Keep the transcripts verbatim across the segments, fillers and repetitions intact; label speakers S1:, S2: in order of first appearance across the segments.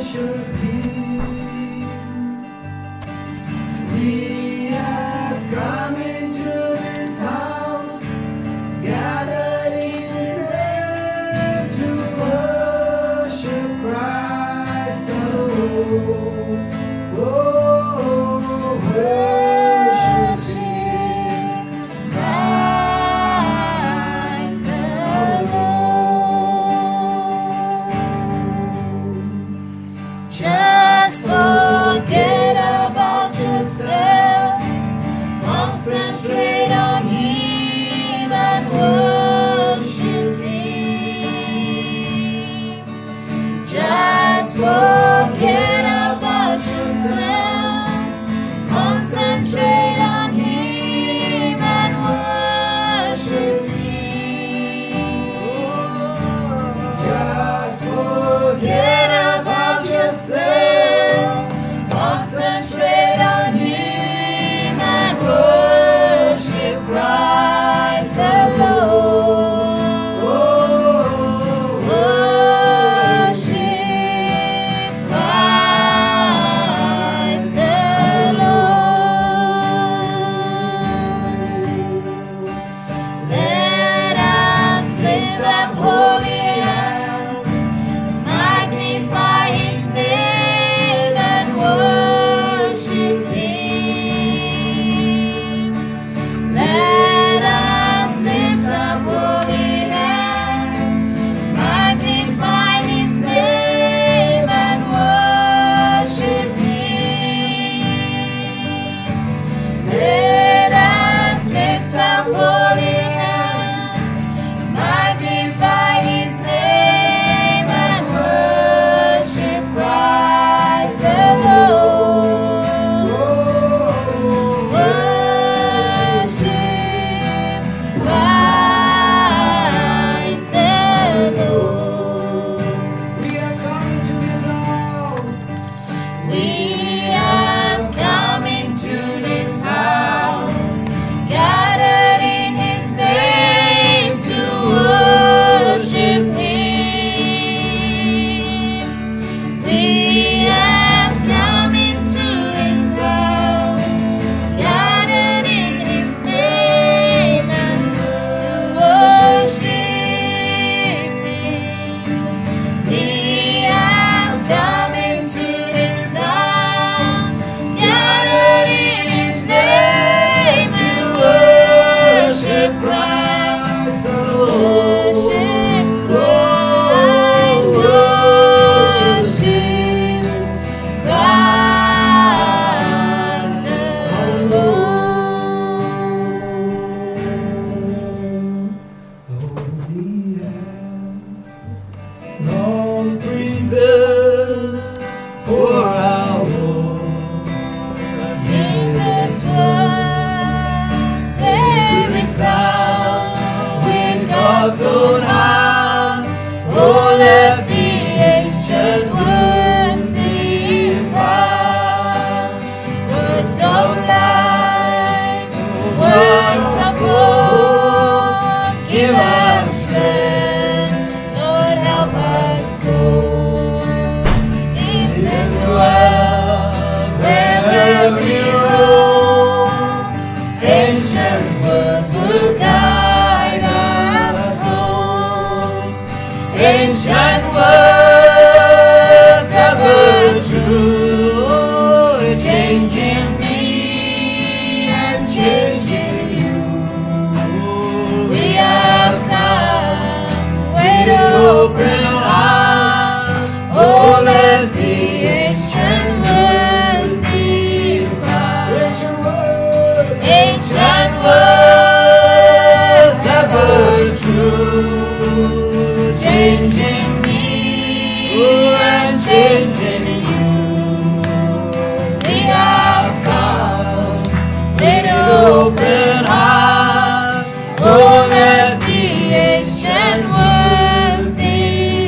S1: Oh, let the ancient world sing.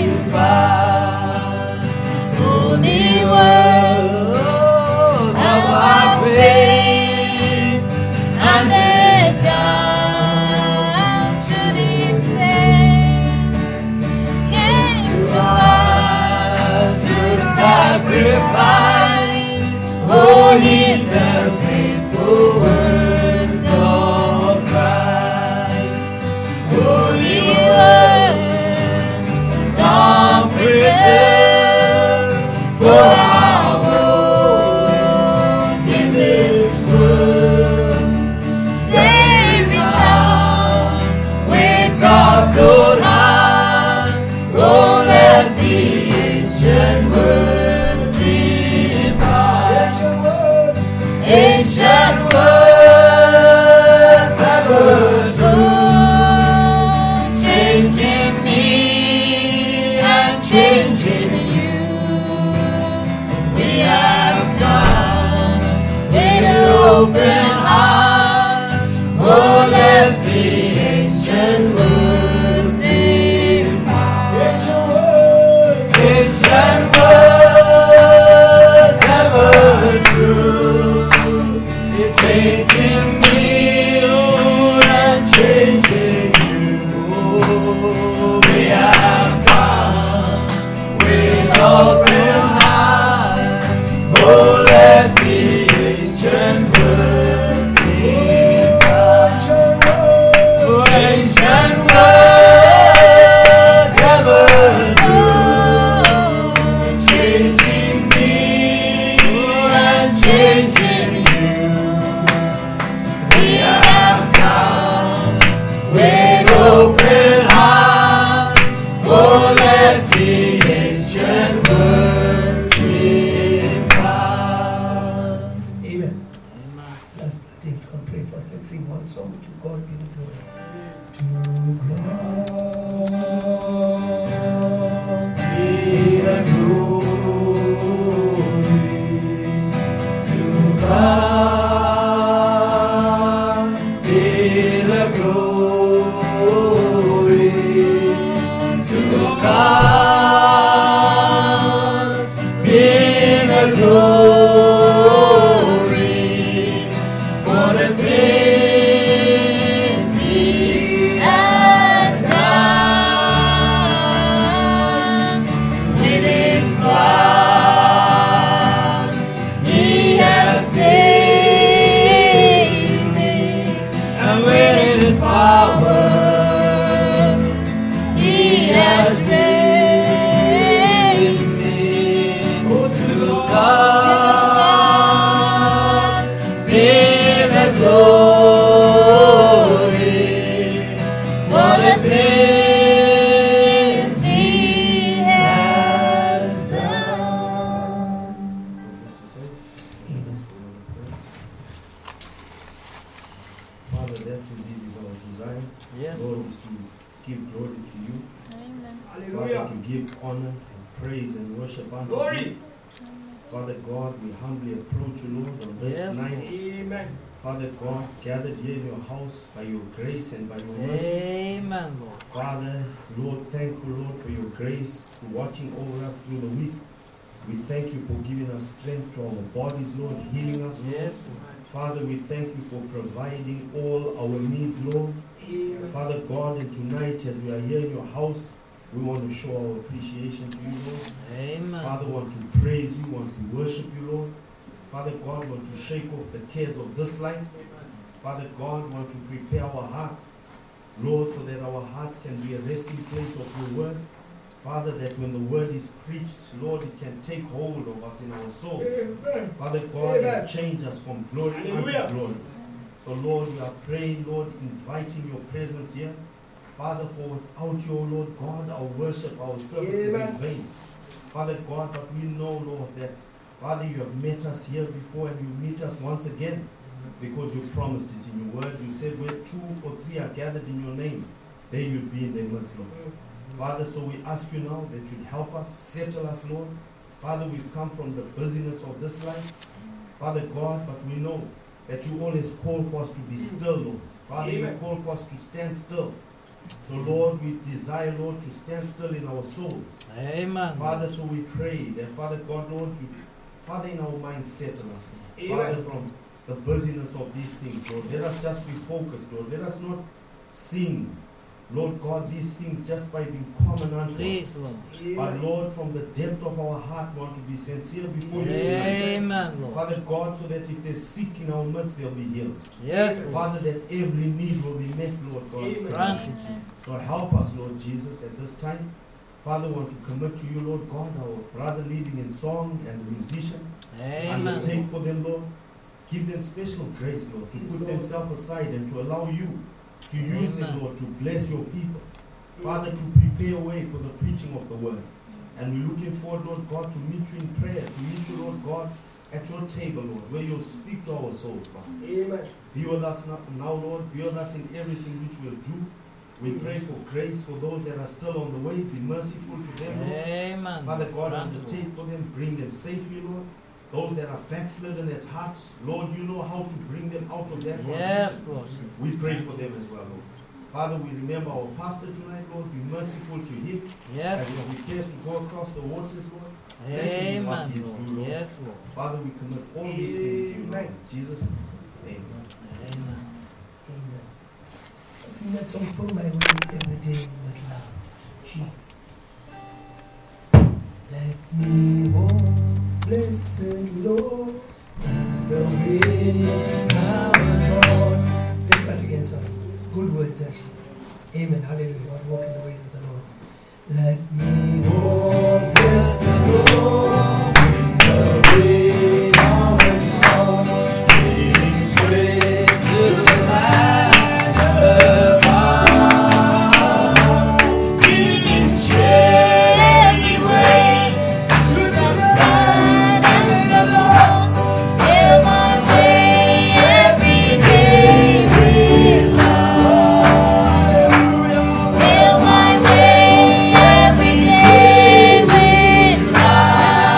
S1: Watching over us through the week. We thank you for giving us strength to our bodies, Lord, healing us, Lord.
S2: Yes.
S1: Father, we thank you for providing all our needs, Lord. Amen. Father God, and tonight as we are here in your house, we want to show our appreciation to you, Lord.
S2: Amen.
S1: Father, want to praise you, want to worship you, Lord. Father God, want to shake off the cares of this life. Father God, want to prepare our hearts, Lord, so that our hearts can be a resting place of your word. Father, that when the word is preached, Lord, it can take hold of us in our souls. Amen. Father God, Amen. And change us from glory Hallelujah. Unto glory. So, Lord, we are praying, Lord, inviting your presence here. Father, for without you, Lord God, our worship, our service is in vain. Father God, but we know, Lord, that, Father, you have met us here before and you meet us once again because you promised it in your word. You said where two or three are gathered in your name, there you'd be in their midst, Lord. Father, so we ask you now that you'd help us, settle us, Lord. Father, we've come from the busyness of this life. Father God, but we know that you always call for us to be still, Lord. Father, Amen. You call for us to stand still. So, Lord, we desire, Lord, to stand still in our souls.
S2: Amen.
S1: Father, so we pray that, Father God, Lord, you, Father, in our minds, settle us, Lord. Father, from the busyness of these things, Lord, let us just be focused, Lord. Let us not sing, Lord God, these things just by being common unto
S2: Please,
S1: us.
S2: Lord.
S1: But Lord, from the depths of our heart, want to be sincere before you
S2: tonight.
S1: Amen,
S2: Lord.
S1: Father God, so that if they're sick in our midst, they'll be healed.
S2: Yes,
S1: Father, Lord. That every need will be met, Lord God.
S2: Grant it, Jesus.
S1: So help us, Lord Jesus, at this time. Father, want to commit to you, Lord God, our brother leading in song and the musicians.
S2: Amen.
S1: Undertake for them, Lord. Give them special grace, Lord, to put themselves aside and to allow you to use Amen. Them, Lord, to bless your people. Father, to prepare way for the preaching of the word. And we're looking forward, Lord God, to meet you in prayer, to meet you, Lord God, at your table, Lord, where you'll speak to our souls, Father.
S3: Amen.
S1: Be with us now, now, Lord. Be with us in everything which we'll do. We pray for grace for those that are still on the way. Be merciful to them, Lord.
S2: Amen.
S1: Father God,
S2: Grant,
S1: undertake for them. Bring them safely, Lord. Those that are backslidden at heart, Lord, you know how to bring them out of that condition.
S2: Yes, Lord.
S1: We pray for them as well, Lord. Father, we remember our pastor tonight, Lord. Be merciful to him.
S2: Yes,
S1: As
S2: Lord.
S1: he prepares to go across the waters, Lord. Bless him in what
S2: Amen,
S1: he is
S2: Lord.
S1: due, Lord.
S2: Yes, Lord.
S1: Father, we commit all these things to you, Lord. In Jesus' name.
S2: Amen.
S3: Amen. Sing that song, Pull My Way Every Day with Love. G. Let me walk, blessed Lord, the way I was born. Let's start again, sorry. It's good words, actually. Amen. Hallelujah. God walk in the ways of the Lord. Let me walk, blessed Lord, in the way I was born. Leading straight to the light above. Giving shade every way to the sun and the Lord. Fill my way every day with love. Fill my way every day with love.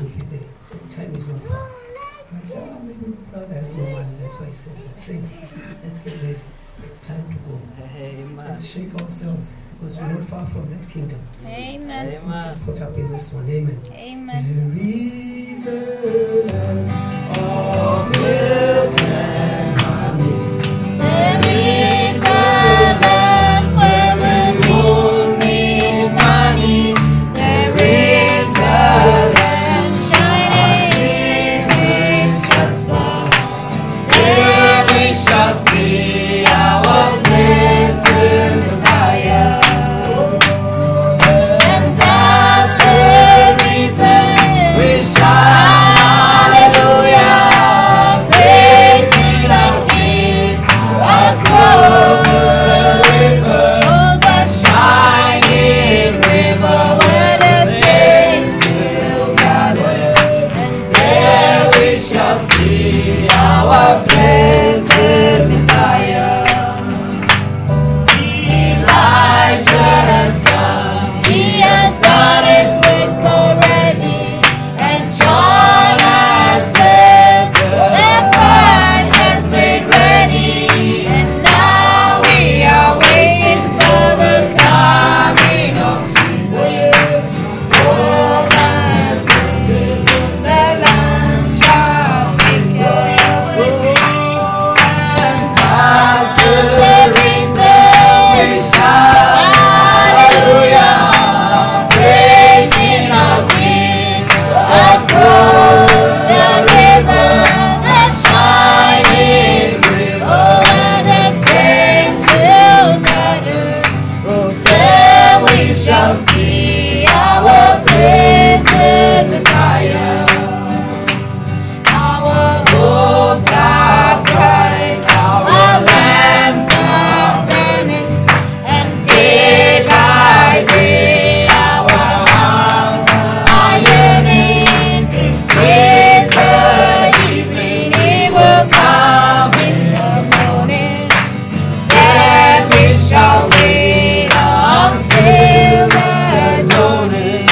S3: will be there. The time is not far. I said, oh, maybe the brother has no money. That's why he says that. Saints, let's get ready. It's time to go.
S2: Amen.
S3: Let's shake ourselves because we're not far from that kingdom.
S4: Amen.
S2: Amen.
S3: Put up in this one. Amen.
S4: Amen.
S3: There is a land of milk and honey.
S4: There is a land where we don't need money. There is a land shining with just love. There we shall see our blessed Messiah. And as there is a we shout hallelujah, praising the King across the river, oh that shining river where the saints will gather, and there we shall see our blessed Messiah. Elijah has come, he has done his work already, and John has said that wine has been ready, and now we are waiting for the coming of Jesus. Oh, the saints of the Lamb shall take care of it. As the reason we shout hallelujah, praising our King across the river, the shining river, oh, the saints will gather. There we shall see our blessed Messiah. Our hopes are bright, our lamps are burning, and day by day our hearts are yearning. This is the evening, he will come in the morning. Then we shall wait until the dawning.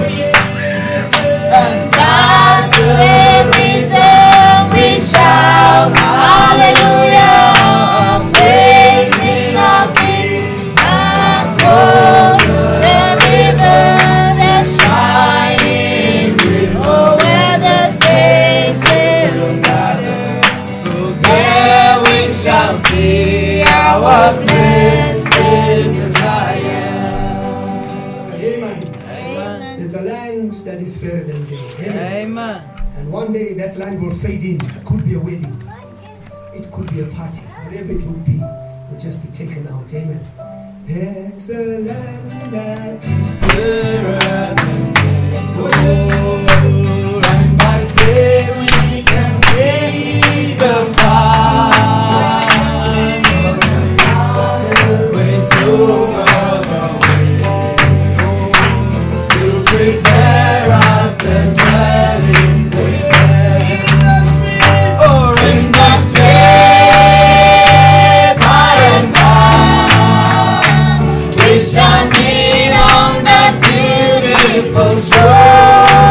S4: And as the reason we shout hallelujah, praising our King across the river, the shining river, oh, where the saints will gather. There we shall see our blessed Messiah.
S3: Amen.
S4: Amen.
S3: There's a land that is fairer than day. Amen.
S2: Amen.
S3: And one day that land will fade in. It could be a wedding. It could be a party. Whatever it would be, will just be taken out. Amen. There's a land that is fairer than day. Oh, and by faith we can see the fire. Waits over the way to prepare us and dwell in this land. Or in the sweet by and by, we shall meet on that beautiful shore.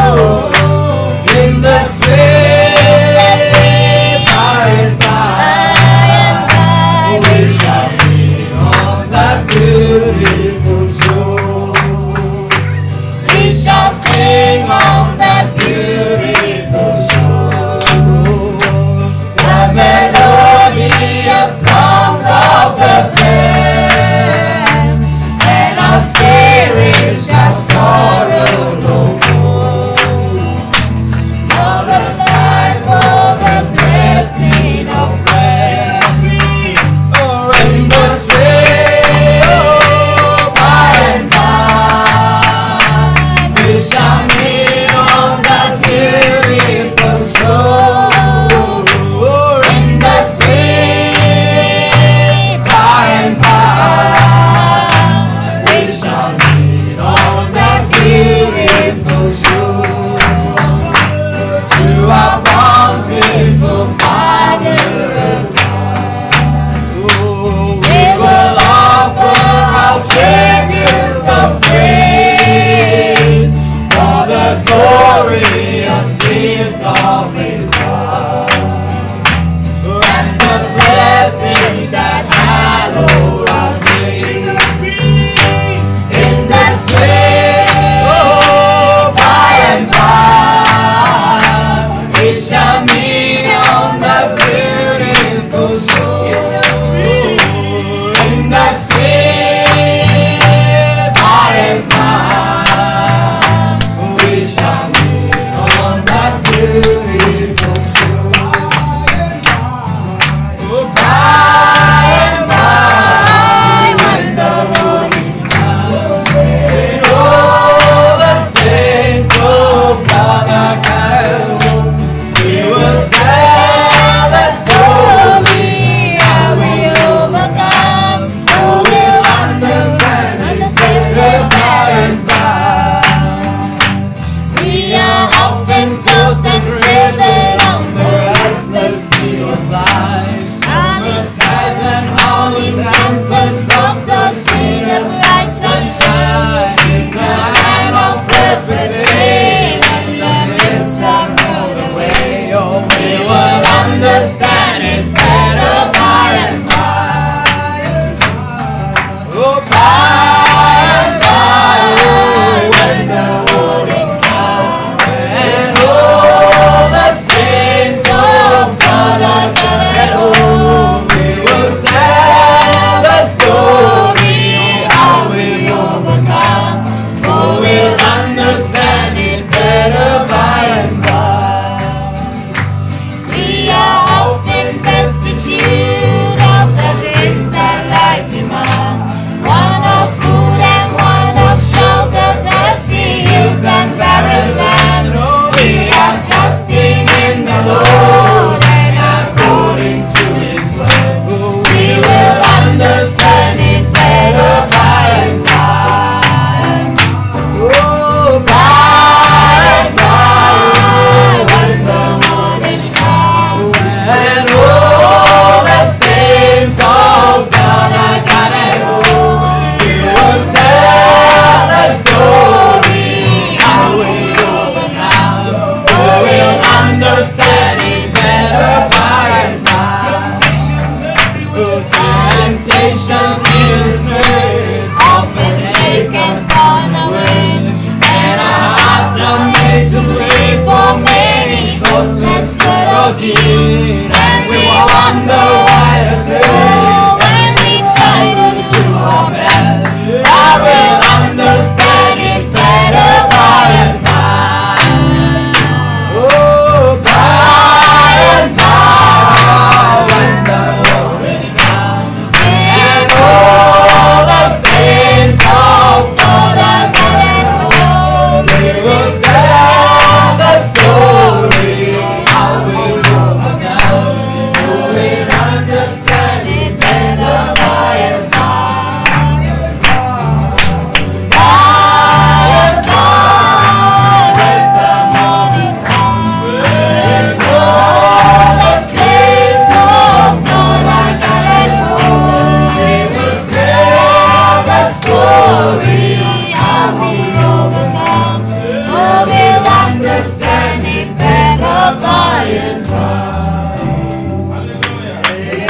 S4: and dry.
S1: Hallelujah.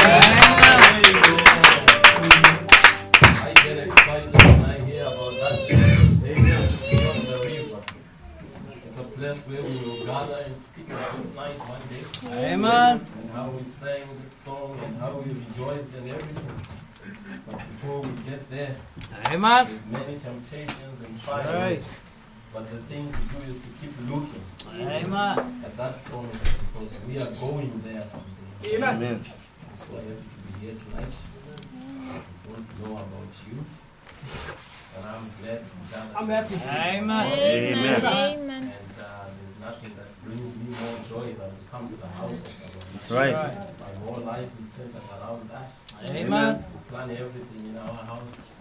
S1: I get excited when I hear about that. Amen. Beyond the river. It's a place where we will gather and speak of this night one day.
S2: Amen.
S1: And how we sang this song and how we rejoiced and everything. But before we get there,
S2: Amen.
S1: there's many temptations and
S2: Right.
S1: trials. But the thing to do is to keep looking
S2: Amen.
S1: at that promise because we are going there someday.
S3: Amen.
S1: I'm so happy to be here tonight. I don't know about you, but I'm glad to gather.
S3: I'm happy.
S2: Amen.
S4: Amen. Amen.
S1: And uh, there's nothing that brings me more joy than to come to the house of the Lord.
S5: That's right.
S1: My whole life is centered around that.
S2: Amen.
S1: We plan everything in our house.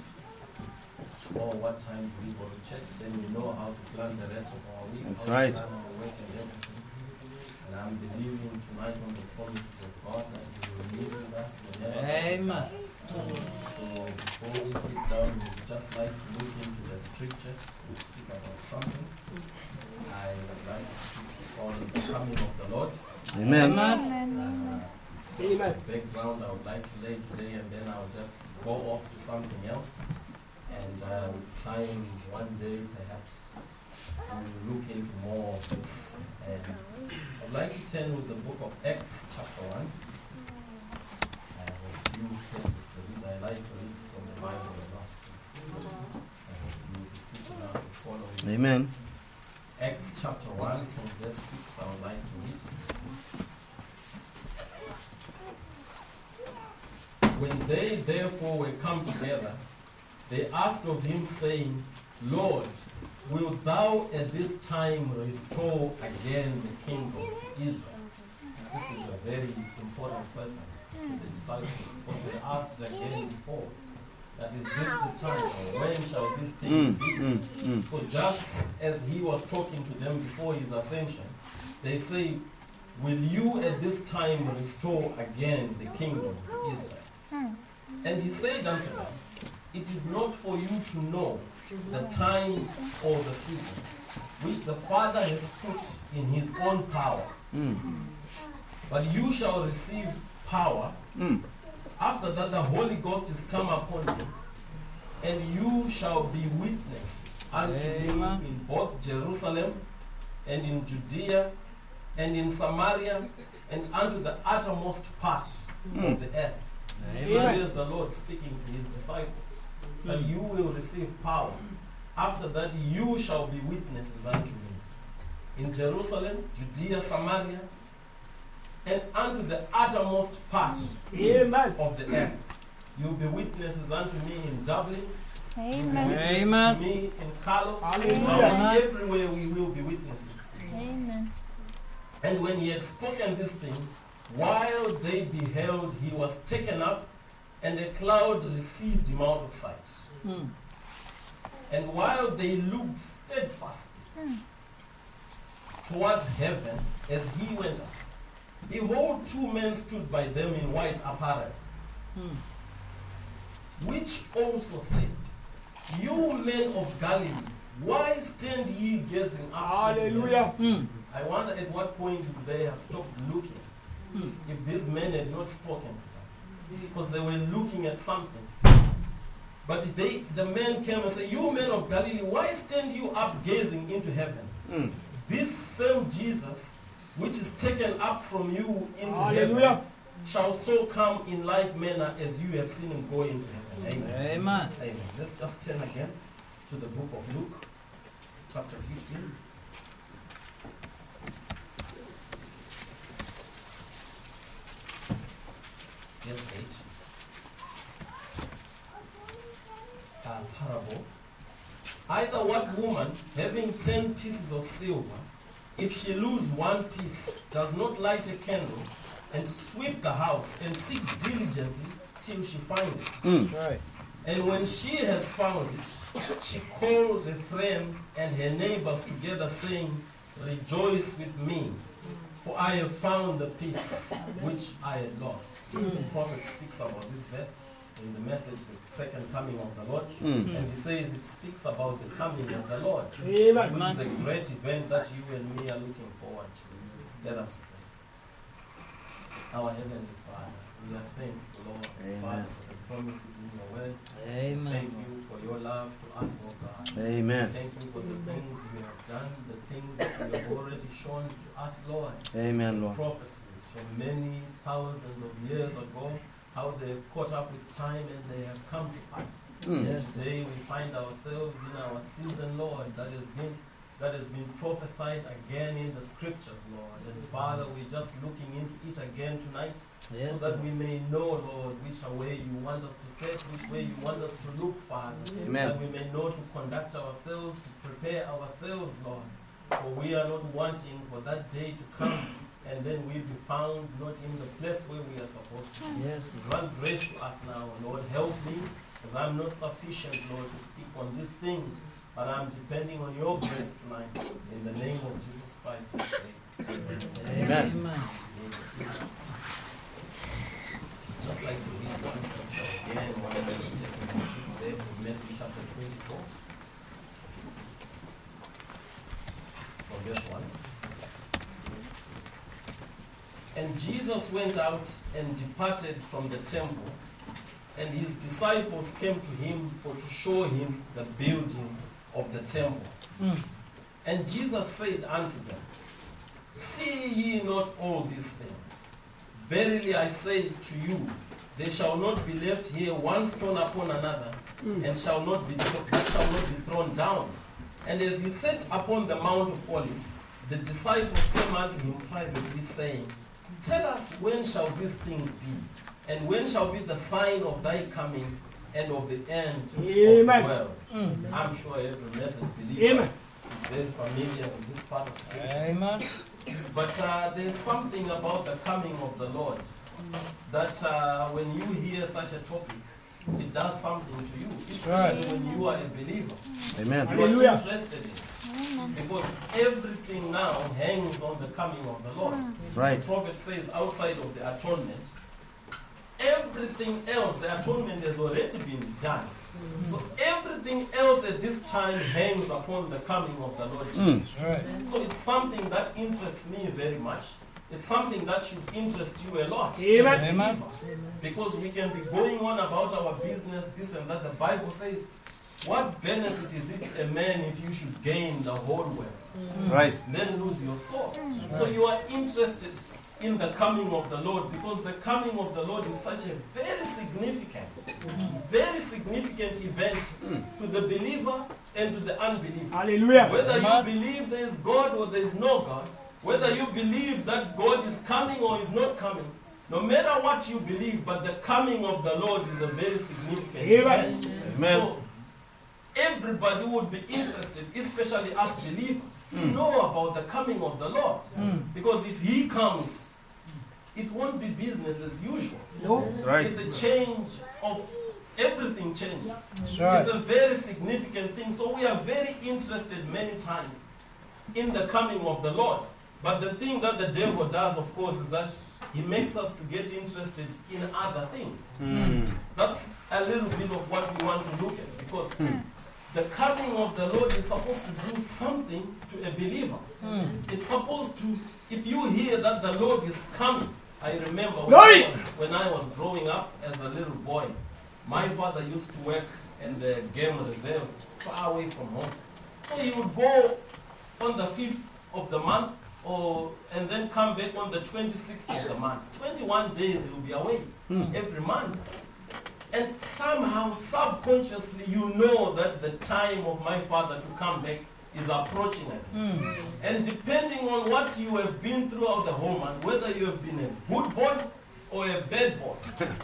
S1: Or what time do we go to church? Then we know how to plan the rest of our week.
S5: That's
S1: how
S5: right.
S1: To plan our work and everything. And I'm believing tonight on the promises of God that He will meet with us whenever.
S2: Amen.
S1: So before we sit down, we would just like to look into the scriptures and speak about something. I would like to speak on the coming of the Lord.
S5: Amen.
S2: Amen.
S1: Uh, it's just a background I would like to lay today, and then I'll just go off to something else. And uh, with time, one day perhaps, we will look into more of this. And I'd like to turn with the book of Acts, chapter one. I have a few verses to read. I like to read from the Bible a lot. So I hope you will be quick enough to follow me.
S5: Amen.
S1: Acts chapter one, from verse six, I would like to read. When they therefore were come together, they asked of him, saying, Lord, wilt thou at this time restore again the kingdom to Israel? This is a very important question to the disciples, because they asked again before, that is this the time, or when shall these things
S5: Mm,
S1: be?
S5: mm, mm.
S1: So just as he was talking to them before his ascension, they say, will you at this time restore again the kingdom to Israel? And he said unto them, it is not for you to know the times or the seasons which the Father has put in his own power,
S5: Mm,
S1: but you shall receive power
S5: mm.
S1: after that the Holy Ghost is come upon you, and you shall be witnesses unto me
S2: Amen.
S1: in both Jerusalem and in Judea and in Samaria and unto the uttermost part
S5: Mm.
S1: of the earth. So
S2: Amen.
S1: here's the Lord speaking to his disciples, that you will receive power. After that you shall be witnesses unto me in Jerusalem, Judea, Samaria, and unto the uttermost part
S3: Amen.
S1: of the earth. You'll be witnesses unto me in Dublin. You'll be
S4: Amen.
S1: witnesses
S2: Amen.
S1: to me in Carlo.
S3: Hallelujah.
S1: Everywhere we will be witnesses.
S4: Amen.
S1: And when he had spoken these things, while they beheld, he was taken up, and a cloud received him out of sight.
S2: Mm.
S1: And while they looked steadfastly towards heaven as he went up, behold, two men stood by them in white apparel,
S2: Mm.
S1: which also said, you men of Galilee, why stand ye gazing up into heaven?"
S3: Hallelujah.
S2: Mm.
S1: I wonder at what point would they have stopped looking
S2: Mm.
S1: if these men had not spoken to them, because they were looking at something. But they, the men came and said, you men of Galilee, why stand you up gazing into heaven?
S5: Mm.
S1: This same Jesus, which is taken up from you into
S3: Hallelujah.
S1: heaven, shall so come in like manner as you have seen him go into heaven. Amen.
S2: Amen.
S1: Amen. Let's just turn again to the book of Luke, chapter fifteen. Verse eight. A parable. Either what woman, having ten pieces of silver, if she lose one piece, does not light a candle and sweep the house and seek diligently till she find it?
S5: Mm.
S3: Right.
S1: And when she has found it, she calls her friends and her neighbors together, saying, rejoice with me, for I have found the piece which I had lost. The prophet speaks about this verse.
S5: in the message, the second coming of the Lord.
S6: Mm.
S5: And he says it speaks about the coming of the Lord,
S3: Amen.
S5: which is a great event that you and me are looking forward to. Let us pray. Our Heavenly Father, we are thankful, Lord,
S6: Amen.
S5: Father, for the promises in your word.
S2: Amen.
S5: Thank you for your love to us, O God.
S6: Amen.
S5: Thank you for the things you have done, the things that you have already shown to us, Lord.
S6: Amen, Lord.
S5: Prophecies from many thousands of years ago, how they have caught up with time and they have come to pass.
S6: Mm.
S2: Yes.
S5: Today we find ourselves in our season, Lord, that has been that has been prophesied again in the scriptures, Lord. And Father, we're just looking into it again tonight,
S2: Yes.
S5: so that we may know, Lord, which way you want us to set, which way you want us to look, Father.
S6: Amen.
S5: That we may know to conduct ourselves, to prepare ourselves, Lord. For we are not wanting for that day to come and then we be found not in the place where we are supposed to be.
S2: Yes.
S5: Grant grace to us now, Lord. Help me, because I'm not sufficient, Lord, to speak on these things, but I'm depending on your grace tonight. In the name of Jesus Christ, we pray.
S6: Amen.
S2: Amen.
S5: Just like to read one scripture again, one of the taking the sixth day from Matthew chapter twenty-four. From verse one. And Jesus went out and departed from the temple, and his disciples came to him for to show him the building of the temple.
S2: Mm.
S5: And Jesus said unto them, See ye not all these things? Verily I say to you, there shall not be left here one stone upon another, and shall not be that shall not be thrown down. And as he sat upon the Mount of Olives, the disciples came unto him privately, saying, Tell us, when shall these things be? And when shall be the sign of thy coming and of the end
S3: Amen.
S5: of the world?
S2: Mm.
S5: I'm sure every message believer
S3: Amen.
S5: is very familiar with this part of Scripture.
S2: Amen.
S5: But uh, there's something about the coming of the Lord that uh, when you hear such a topic, it does something to you, especially
S2: Right.
S5: when you are a believer.
S6: Amen.
S5: You are
S3: Hallelujah.
S5: interested in it. Because everything now hangs on the coming of the Lord.
S6: That's right.
S5: The prophet says outside of the atonement, everything else, the atonement has already been done. So everything else at this time hangs upon the coming of the Lord
S6: Mm.
S5: Jesus.
S2: Right.
S5: So it's something that interests me very much. It's something that should interest you a lot.
S3: Amen.
S5: as a
S2: Amen.
S5: believer. Because we can be going on about our business, this and that. The Bible says, what benefit is it to a man if you should gain the whole world,
S6: That's right.
S5: then lose your soul? So you are interested in the coming of the Lord, because the coming of the Lord is such a very significant, very significant event to the believer and to the unbeliever.
S3: Hallelujah.
S5: Whether you
S2: Amen.
S5: believe there is God or there is no God, whether you believe that God is coming or is not coming, no matter what you believe, but the coming of the Lord is a very significant
S3: Amen.
S5: event.
S6: Amen.
S5: So everybody would be interested, especially us believers, to know about the coming of the Lord.
S2: Mm.
S5: Because if He comes, it won't be business as usual.
S3: No.
S6: That's right.
S5: It's a change of everything changes.
S2: That's right.
S5: It's a very significant thing. So we are very interested many times in the coming of the Lord. But the thing that the devil does, of course, is that he makes us to get interested in other things.
S6: Mm.
S5: That's a little bit of what we want to look at, because the coming of the Lord is supposed to do something to a believer.
S2: Mm.
S5: It's supposed to, if you hear that the Lord is coming, I remember when
S3: Glory!
S5: I, was, when I was growing up as a little boy, my father used to work in the game reserve far away from home. So he would go on the fifth of the month, or and then come back on the twenty-sixth of the month. twenty-one days he will be away every month. And somehow, subconsciously, you know that the time of my father to come back is approaching again.
S2: Mm.
S5: And depending on what you have been throughout the whole month, whether you have been a good boy or a bad boy,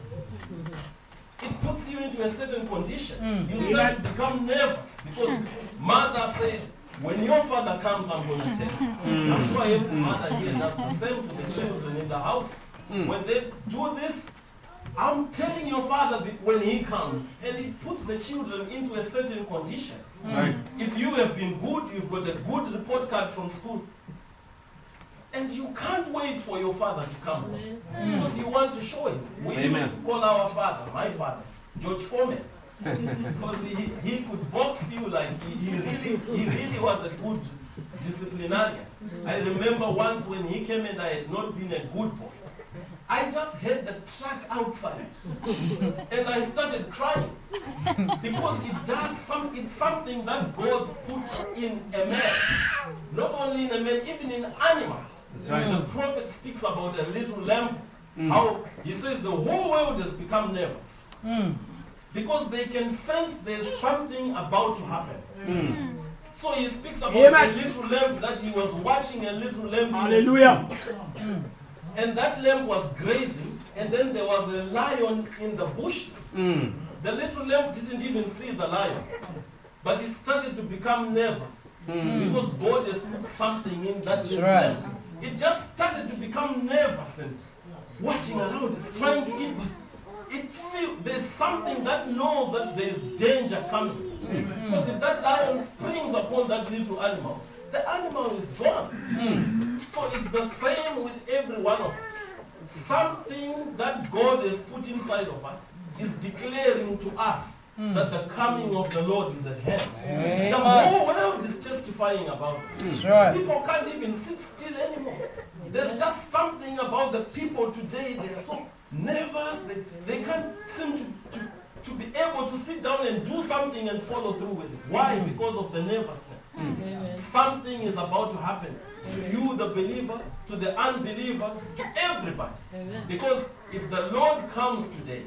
S5: it puts you into a certain condition.
S2: Mm.
S5: You start to become nervous because mother said, when your father comes, I'm going to tell you. I'm sure every mother here does the same to the children in the house. When they do this, I'm telling your father be- when he comes, and it puts the children into a certain condition.
S6: Right.
S5: If you have been good, you've got a good report card from school, and you can't wait for your father to come home because you want to show him. We
S6: Amen.
S5: used to call our father, my father, George Foreman. Because he, he could box you like he, he really he really was a good disciplinarian. I remember once when he came and I had not been a good boy. I just heard the track outside and I started crying because it does some it's something that God puts in a man. Not only in a man, even in animals.
S6: That's right.
S5: The prophet speaks about a little lamb.
S6: Mm.
S5: How he says the whole world has become nervous.
S2: Mm.
S5: Because they can sense there's something about to happen.
S6: Mm.
S5: So he speaks about
S3: Amen.
S5: a little lamb that he was watching a little lamb. in the
S3: Hallelujah.
S5: field. And that lamb was grazing, and then there was a lion in the bushes.
S6: Mm.
S5: The little lamb didn't even see the lion, but he started to become nervous
S6: Mm.
S5: because God has put something in that little
S2: right.
S5: lamb. It just started to become nervous and watching around. It's trying to eat, but it feels there's something that knows that there's danger coming. Because if that lion springs upon that little animal, the animal is gone. So it's the same with every one of us. Something that God has put inside of us is declaring to us that the coming of the Lord is at hand.
S2: Amen.
S5: The whole world is testifying about it.
S2: That's right.
S5: People can't even sit still anymore. There's just something about the people today. They're so nervous. They, they can't seem to, to, to be able to sit down and do something and follow through with it. Why? Because of the nervousness. Something is about to happen to you, the believer, to the unbeliever, to everybody. Because if the Lord comes today,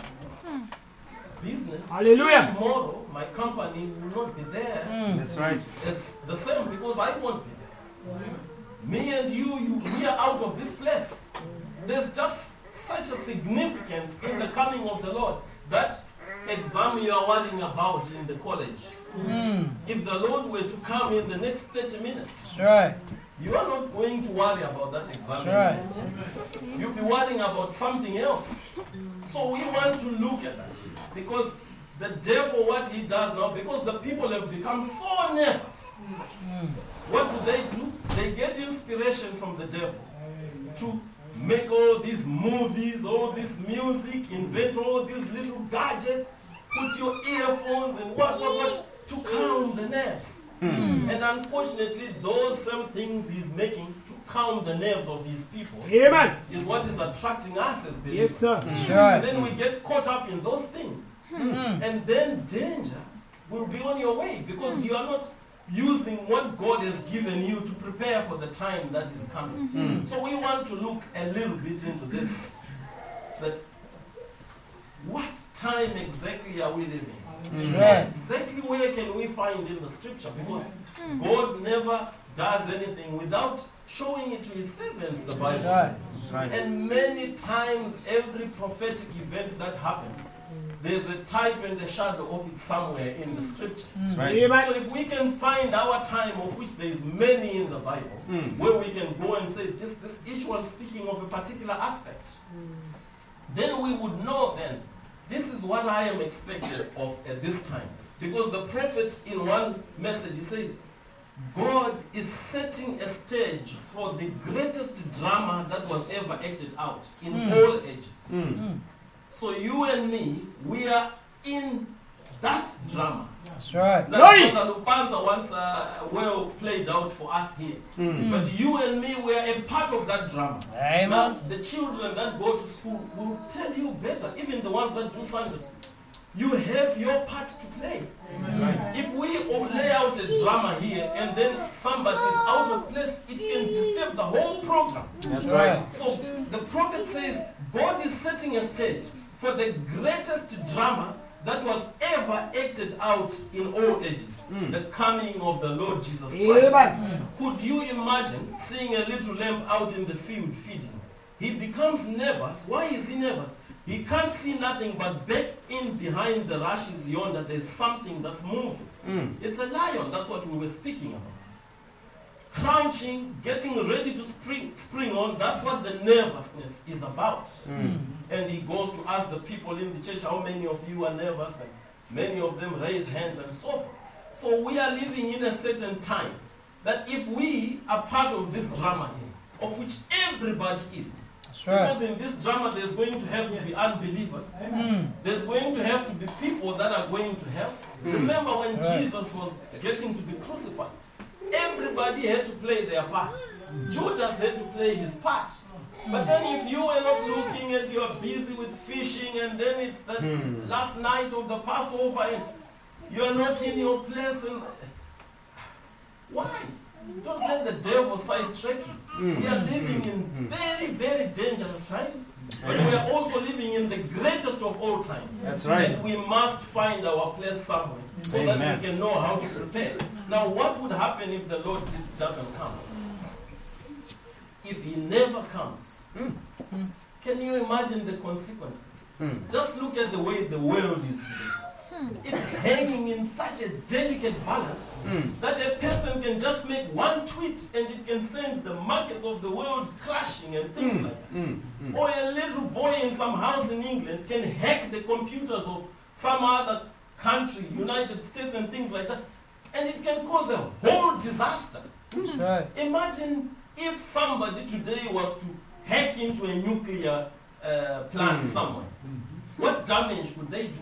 S5: business,
S3: Hallelujah.
S5: tomorrow, my company will not be there.
S6: That's right.
S5: It's the same because I won't be there. Me and you, you, we are out of this place. There's just such a significance in the coming of the Lord. That exam you are worrying about in the college,
S2: Mm.
S5: if the Lord were to come in the next thirty minutes,
S2: That's right.
S5: you are not going to worry about that exam.
S2: That's right.
S5: You'll be worrying about something else. So we want to look at that. Because the devil, what he does now, because the people have become so nervous, what do they do? They get inspiration from the devil to make all these movies, all this music, invent all these little gadgets, put your earphones and what, what, what, to calm the nerves. And unfortunately, those same things he's making to calm the nerves of his people
S3: Amen.
S5: is what is attracting us as believers.
S3: Yes, sir.
S2: That's
S5: And
S2: right.
S5: then we get caught up in those things. And then danger will be on your way because you are not using what God has given you to prepare for the time that is coming. So we want to look a little bit into this. That what time exactly are we living?
S2: That's right.
S5: Exactly where can we find in the scripture? Because God never does anything without showing it to his servants, the Bible
S2: Right.
S5: says.
S6: That's right.
S5: And many times, every prophetic event that happens, there's a type and a shadow of it somewhere in the scriptures.
S6: That's right.
S5: So
S3: Amen.
S5: if we can find our time, of which there is many in the Bible,
S6: Mm.
S5: where we can go and say, this, this each one speaking of a particular aspect, then we would know then, this is what I am expected of at this time. Because the prophet in one message, he says, God is setting a stage for the greatest drama that was ever acted out in
S2: Mm.
S5: all ages.
S6: Mm.
S5: So you and me, we are in that drama.
S2: That's right.
S5: Now,
S3: Glory!
S5: Brother Lupanza once uh, well played out for us here.
S6: Mm.
S5: But you and me, we are a part of that drama.
S2: Amen.
S5: Now, the children that go to school will tell you better, even the ones that do Sunday school. You have your part to play.
S6: That's right.
S5: If we all lay out a drama here and then somebody is out of place, it can disturb the whole program.
S6: That's right.
S5: So the prophet says God is setting a stage for the greatest drama that was ever acted out in all ages.
S6: Mm.
S5: The coming of the Lord Jesus Christ.
S3: Amen.
S5: Could you imagine seeing a little lamb out in the field feeding? He becomes nervous. Why is he nervous? He can't see nothing but back in behind the rushes yonder, there's something that's moving.
S6: Mm.
S5: It's a lion, that's what we were speaking about. Crouching, getting ready to spring, spring on, that's what the nervousness is about.
S6: Mm.
S5: And he goes to ask the people in the church, how many of you are nervous? And many of them raise hands and so forth. So we are living in a certain time that if we are part of this drama here, of which everybody is,
S2: That's That's right.
S5: Because in this drama, there's going to have to be unbelievers.
S2: Mm.
S5: There's going to have to be people that are going to help. Remember when
S2: Right.
S5: Jesus was getting to be crucified, everybody had to play their part. Judas had to play his part. But then if you are not looking and you're busy with fishing, and then it's the last night of the Passover and you're not in your place, and why? Don't let the devil sidetrack you. We are living in very, very dangerous times, but we are also living in the greatest of all times.
S6: That's right.
S5: And we must find our place somewhere so
S6: Amen.
S5: that we can know how to prepare. Now, what would happen if the Lord did- doesn't come? If he never comes, can you imagine the consequences? Just look at the way the world is today. It's hanging in such a delicate balance that a person can just make one tweet and it can send the markets of the world crashing and things like that. Or a little boy in some house in England can hack the computers of some other country, United States and things like that, and it can cause a whole disaster.
S2: That's right.
S5: Imagine if somebody today was to hack into a nuclear uh, plant somewhere. What damage would they do?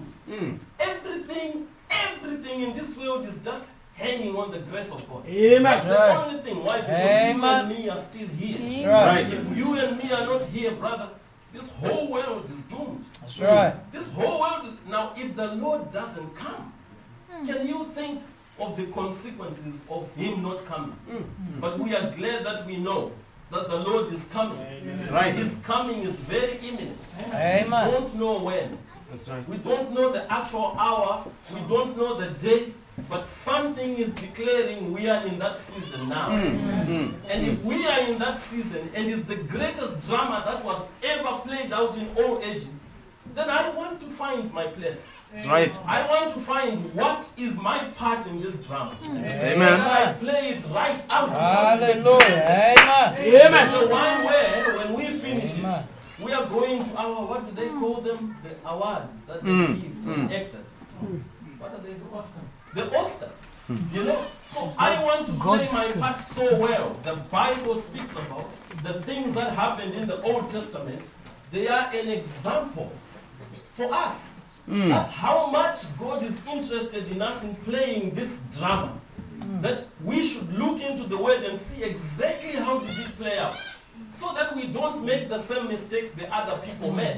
S5: Everything, everything in this world is just hanging on the grace of God.
S3: Amen.
S5: That's the
S2: Right.
S5: only thing why, because
S2: Amen.
S5: you and me are still here.
S2: Right.
S5: If you and me are not here, brother, this whole world is doomed.
S2: That's right.
S5: This whole world is, now if the Lord doesn't come, can you think of the consequences of him not coming? But we are glad that we know that the Lord is coming.
S6: That's right.
S5: His coming is very imminent. We
S2: Amen.
S5: don't know when.
S6: That's right.
S5: We don't know the actual hour. We don't know the day. But something is declaring we are in that season now. And if we are in that season, and it's the greatest drama that was ever played out in all ages, then I want to find my place.
S6: That's right.
S5: I want to find what is my part in this drama.
S6: Amen.
S5: That I play it right out. because it's the
S2: Hallelujah.
S5: greatest.
S2: Amen.
S5: And the one where, when we finish it,
S2: Amen.
S5: we are going to our, what do they call them? The awards that they
S6: Mm,
S5: give for actors. What are they called? The Oscars. You know? So I want to play my part so well. The Bible speaks about the things that happened in the Old Testament. They are an example for us. That's how much God is interested in us in playing this drama. That we should look into the word and see exactly how did it play out. So that we don't make the same mistakes the other people made.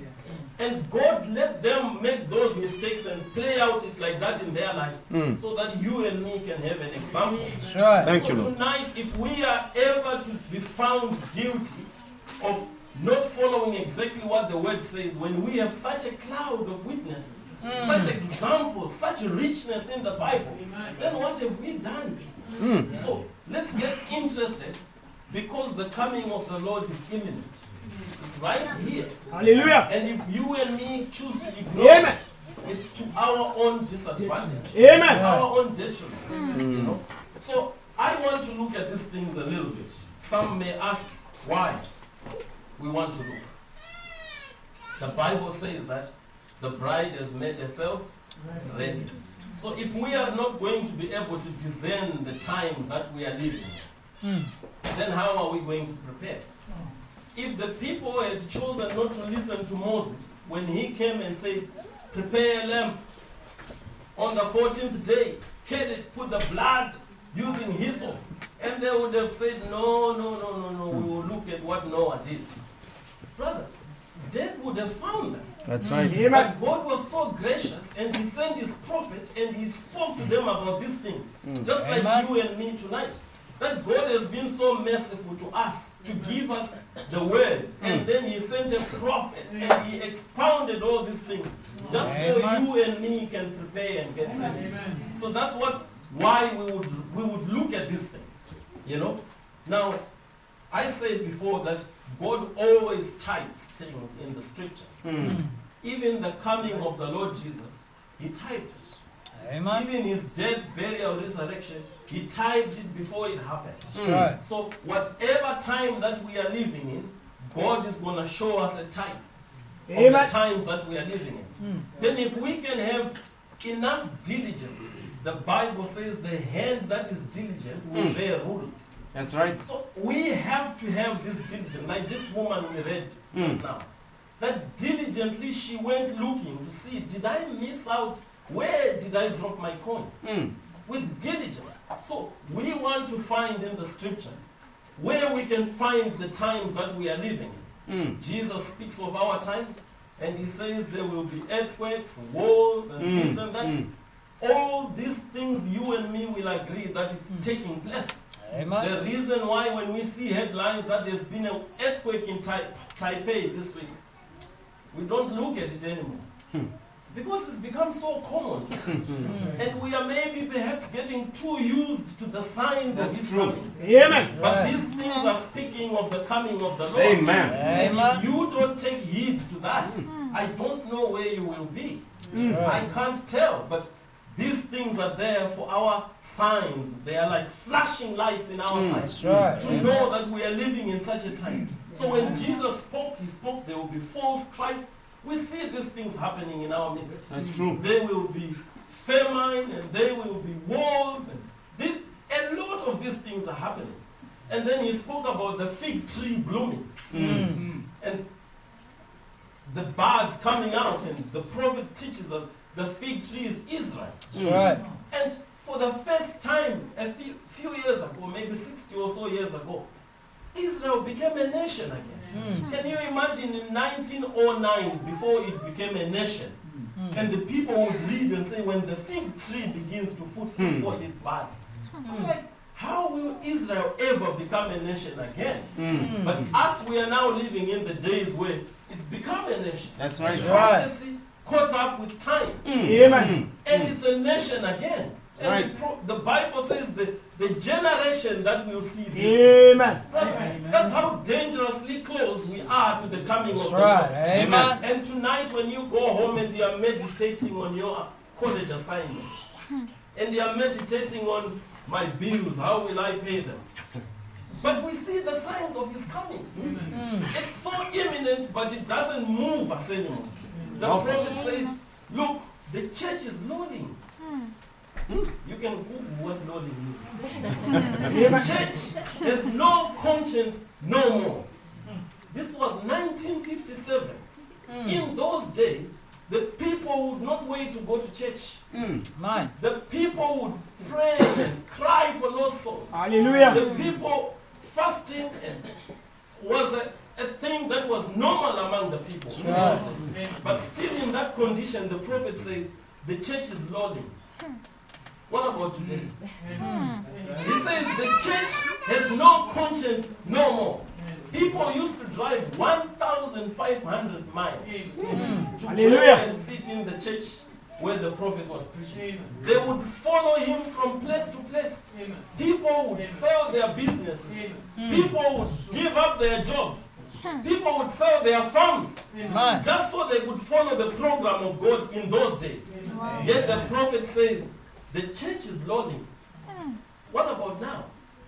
S5: And God let them make those mistakes and play out it like that in their lives. So that you and me can have an example.
S2: That's right.
S6: Thank
S5: So
S6: you, Lord.
S5: tonight, if we are ever to be found guilty of not following exactly what the word says, when we have such a cloud of witnesses, such examples, such richness in the Bible, then what have we done? So let's get interested, because the coming of the Lord is imminent. It's right here.
S3: Hallelujah.
S5: And if you and me choose to ignore
S3: Amen.
S5: it, it's to our own disadvantage.
S3: Amen.
S5: It's our own detriment. You know? So I want to look at these things a little bit. Some may ask why we want to look. The Bible says that the bride has made herself ready. So if we are not going to be able to discern the times that we are living, then how are we going to prepare? If the people had chosen not to listen to Moses when he came and said, prepare a lamp on the fourteenth day, kill it, put the blood using hyssop, and they would have said, no, no, no, no, no, we will look at what Noah did. Brother, death would have found them.
S6: That's right.
S3: Amen.
S5: But God was so gracious, and he sent his prophet and he spoke to them about these things. Just like
S2: Amen.
S5: you and me tonight. That God has been so merciful to us to give us the word. And then he sent a prophet and he expounded all these things. Just so
S2: Amen.
S5: you and me can prepare and get ready. So that's what why we would we would look at these things. You know? Now, I said before that God always types things in the scriptures. Even the coming of the Lord Jesus, he typed it.
S2: Amen.
S5: Even his death, burial, resurrection, he typed it before it happened.
S2: That's right.
S5: So whatever time that we are living in, God is going to show us a type of the
S3: Amen.
S5: times that we are living in. Then if we can have enough diligence, the Bible says the hand that is diligent will bear rule.
S6: That's right.
S5: So we have to have this diligence, like this woman we read just
S6: Mm.
S5: now. That diligently she went looking to see, did I miss out? Where did I drop my coin?
S6: Mm.
S5: With diligence. So we want to find in the scripture where we can find the times that we are living in.
S6: Mm.
S5: Jesus speaks of our times and he says there will be earthquakes, wars, and
S6: Mm.
S5: this and that.
S6: Mm.
S5: All these things you and me will agree that it's taking place.
S2: Amen.
S5: The reason why when we see headlines that there's been an earthquake in Tai- Taipei this week, we don't look at it anymore.
S6: Hmm.
S5: Because it's become so common to us. And we are maybe perhaps getting too used to the signs
S6: That's
S5: of his
S6: true.
S5: coming.
S3: Amen.
S5: But
S2: Right.
S5: these things are speaking of the coming of the Lord.
S6: Amen.
S5: And
S2: Amen.
S5: if you don't take heed to that, I don't know where you will be. I can't tell, but these things are there for our signs. They are like flashing lights in our
S6: Mm.
S5: sight
S2: That's right.
S5: to
S2: Amen.
S5: know that we are living in such a time. So when Jesus spoke, he spoke, there will be false Christ. We see these things happening in our midst.
S6: That's true.
S5: There will be famine and there will be wars and this, a lot of these things are happening. And then he spoke about the fig tree blooming
S2: Mm.
S5: and the buds coming out, and the prophet teaches us the fig tree is Israel.
S2: That's right.
S5: And for the first time, a few, few years ago, maybe sixty or so years ago, Israel became a nation again.
S2: Mm.
S5: Can you imagine in nineteen oh nine, before it became a nation,
S2: Mm.
S5: and the people would read and say, when the fig tree begins to fruit
S6: Hmm.
S5: forth its bud. I'm like, how will Israel ever become a nation again?
S6: Mm.
S5: But us, we are now living in the days where it's become a nation.
S6: That's right.
S2: Right.
S5: Prophecy caught up with time.
S3: Amen.
S5: And it's a nation again. And
S6: Right.
S5: the, pro- the Bible says the, the generation that will see this.
S3: Amen.
S5: Brother, that's how dangerously close we are to the coming
S2: That's
S5: of the
S2: right.
S5: Lord.
S2: Amen.
S5: And tonight when you go home and you are meditating on your college assignment, and you are meditating on my bills, how will I pay them? But we see the signs of his coming.
S2: Mm.
S5: It's so imminent, but it doesn't move us anymore. The
S6: No.
S5: prophet says, look, the church is loading. You can Google what loading means. The church has no conscience no more. This was nineteen fifty-seven. In those days, the people would not wait to go to church.
S6: Mm.
S2: Mine.
S5: The people would pray and cry for lost souls.
S3: Hallelujah.
S5: The people fasting and was a, a thing that was normal among the people. in
S2: Right.
S5: those days. But still in that condition, the prophet says, the church is lording. What about today? He says the church has no conscience no more. People used to drive one thousand five hundred miles to go
S3: Hallelujah.
S5: and sit in the church where the prophet was preaching. They would follow him from place to place. People would sell their businesses. People would give up their jobs. People would sell their farms
S2: Mine.
S5: just so they could follow the program of God in those days. Yet the prophet says the church is lording. What about now?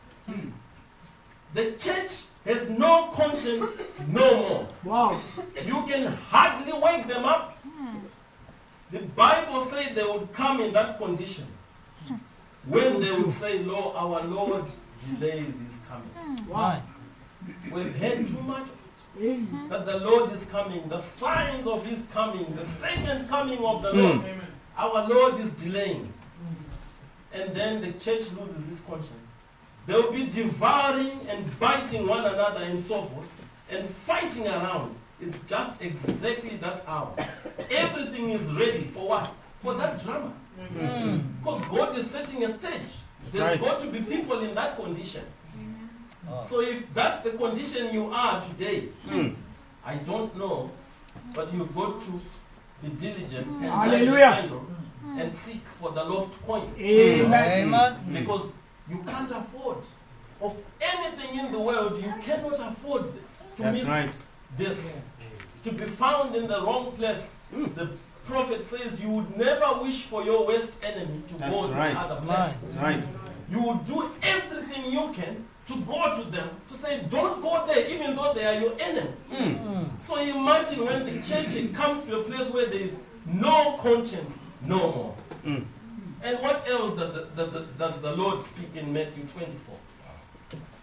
S5: The church has no conscience no more.
S3: Wow.
S5: You can hardly wake them up. The Bible says they would come in that condition when they would say, Lord, our Lord delays his coming.
S2: Mine.
S5: We've heard too much that the Lord is coming, the signs of his coming, the second coming of the Lord. Our Lord is delaying. And then the church loses its conscience. They will be devouring and biting one another and so forth and fighting around. It's just exactly that hour. Everything is ready for what? For that drama. Because God is setting a stage. There's
S6: right.
S5: got to be people in that condition.
S2: Oh.
S5: So if that's the condition you are today,
S6: Mm.
S5: I don't know, but you've got to be diligent and
S3: Hallelujah.
S5: light the candle and seek for the lost coin.
S3: Amen.
S2: Amen.
S5: Because you can't afford of anything in the world, you cannot afford this. To
S6: That's
S5: miss
S6: right.
S5: this. To be found in the wrong place. The prophet says you would never wish for your worst enemy to
S6: That's
S5: go to
S6: right.
S5: another
S2: Right.
S5: place.
S6: That's right.
S5: You will do everything you can to go to them, to say, don't go there, even though they are your enemy.
S2: Mm.
S5: So imagine when the church comes to a place where there is no conscience no more.
S6: Mm.
S5: And what else does the, does, the, does the Lord speak in Matthew twenty-four?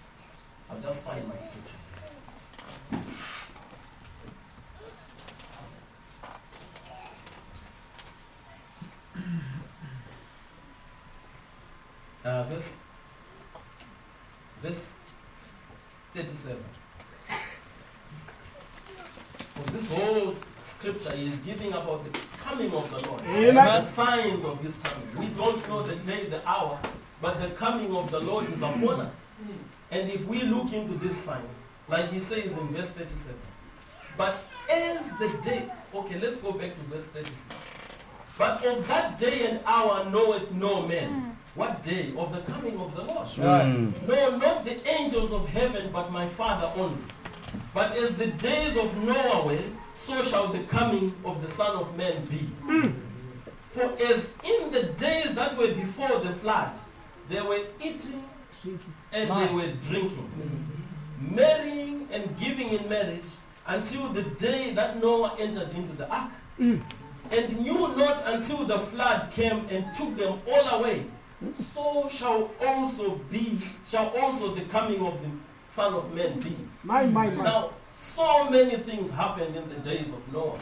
S5: I'll just find my scripture. Uh, verse, verse thirty-seven. Because this whole scripture is giving about the coming of the Lord.
S2: Amen.
S5: The signs of this coming. We don't know the day, the hour, but the coming of the Lord is upon us. And if we look into these signs, like he says in verse thirty-seven, but as the day, okay, let's go back to verse thirty-six. But of that day and hour knoweth no man. What day? Of the coming of the Lord.
S6: Mm.
S5: No, not the angels of heaven, but my Father only. But as the days of Noah were, so shall the coming of the Son of Man be.
S2: Mm.
S5: For as in the days that were before the flood, they were eating and they were drinking, marrying and giving in marriage, until the day that Noah entered into the ark,
S2: Mm.
S5: and knew not until the flood came and took them all away. So shall also be, shall also the coming of the Son of Man be.
S2: My, my, my.
S5: Now, so many things happened in the days of Noah.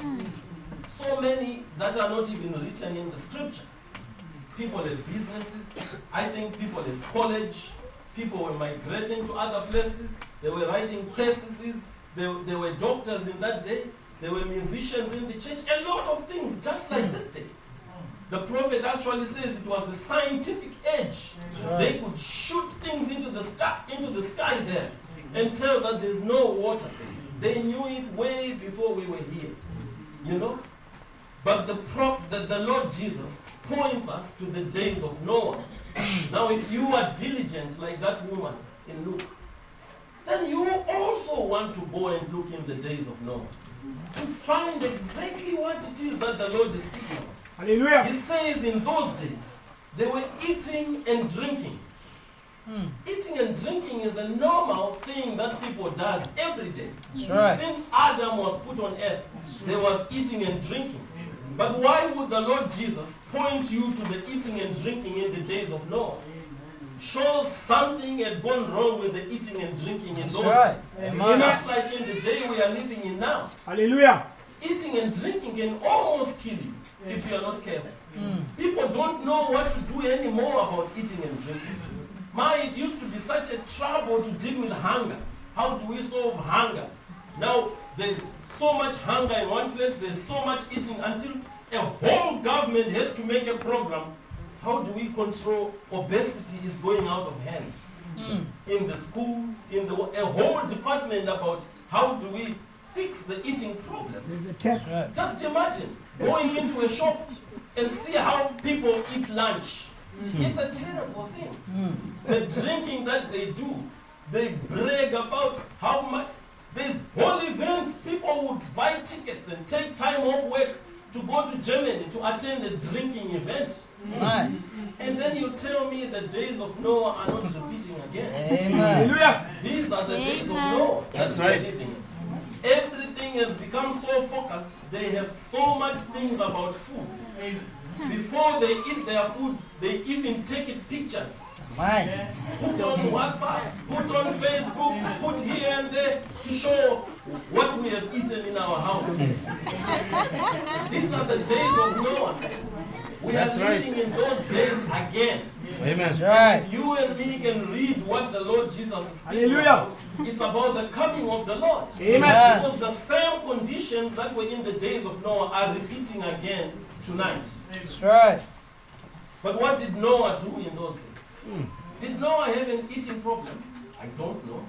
S5: So many that are not even written in the scripture. People had businesses. I think people in college. People were migrating to other places. They were writing theses. There, there were doctors in that day. There were musicians in the church. A lot of things, just like this day. The prophet actually says it was the scientific age.
S2: Right.
S5: They could shoot things into the sky, into the sky there, and tell that there's no water. They knew it way before we were here, you know. But the prop, the, the Lord Jesus points us to the days of Noah. Now, if you are diligent like that woman in Luke, then you also want to go and look in the days of Noah to find exactly what it is that the Lord is speaking about.
S2: Hallelujah.
S5: He says in those days, they were eating and drinking.
S2: Mm.
S5: Eating and drinking is a normal thing that people does every day.
S2: That's right.
S5: Since Adam was put on earth, there was eating and drinking. But why would the Lord Jesus point you to the eating and drinking in the days of Noah? Shows something had gone wrong with the eating and drinking in
S2: That's
S5: those
S2: right.
S5: days.
S2: Amen.
S5: Just like in the day we are living in now.
S2: Hallelujah.
S5: Eating and drinking can almost kill you if you are not careful.
S2: Mm.
S5: People don't know what to do anymore about eating and drinking. My, it used to be such a trouble to deal with hunger. How do we solve hunger? Now, there's so much hunger in one place, there's so much eating until a whole government has to make a program. How do we control obesity is going out of hand?
S2: Mm.
S5: In the schools, in the a whole department about how do we fix the eating problem.
S2: There's a text. Right.
S5: Just imagine going into a shop and see how people eat lunch.
S2: Mm.
S5: It's a terrible thing.
S2: Mm.
S5: The drinking that they do, they brag about how much. There's whole events, people would buy tickets and take time off work to go to Germany to attend a drinking event.
S2: Right.
S5: And then you tell me the days of Noah are not repeating again.
S2: Amen. Hallelujah.
S5: These are the days of
S4: Amen.
S5: Noah.
S6: That's
S5: that we are
S6: right.
S5: living in. Everything has become so focused. They have so much things about food. Before they eat their food, they even take it pictures.
S2: Right.
S5: Put on WhatsApp, put on Facebook, put here and there to show what we have eaten in our house. These are the days of Noah, saints. We
S6: That's
S5: are
S6: right.
S5: living in those days again.
S6: Amen.
S2: Right.
S5: If you and me can read what the Lord Jesus is speaking
S2: Hallelujah.
S5: about, it's about the coming of the Lord.
S2: Amen.
S5: Because the same conditions that were in the days of Noah are repeating again tonight.
S2: That's right.
S5: But what did Noah do in those days? Did Noah have an eating problem? I don't know.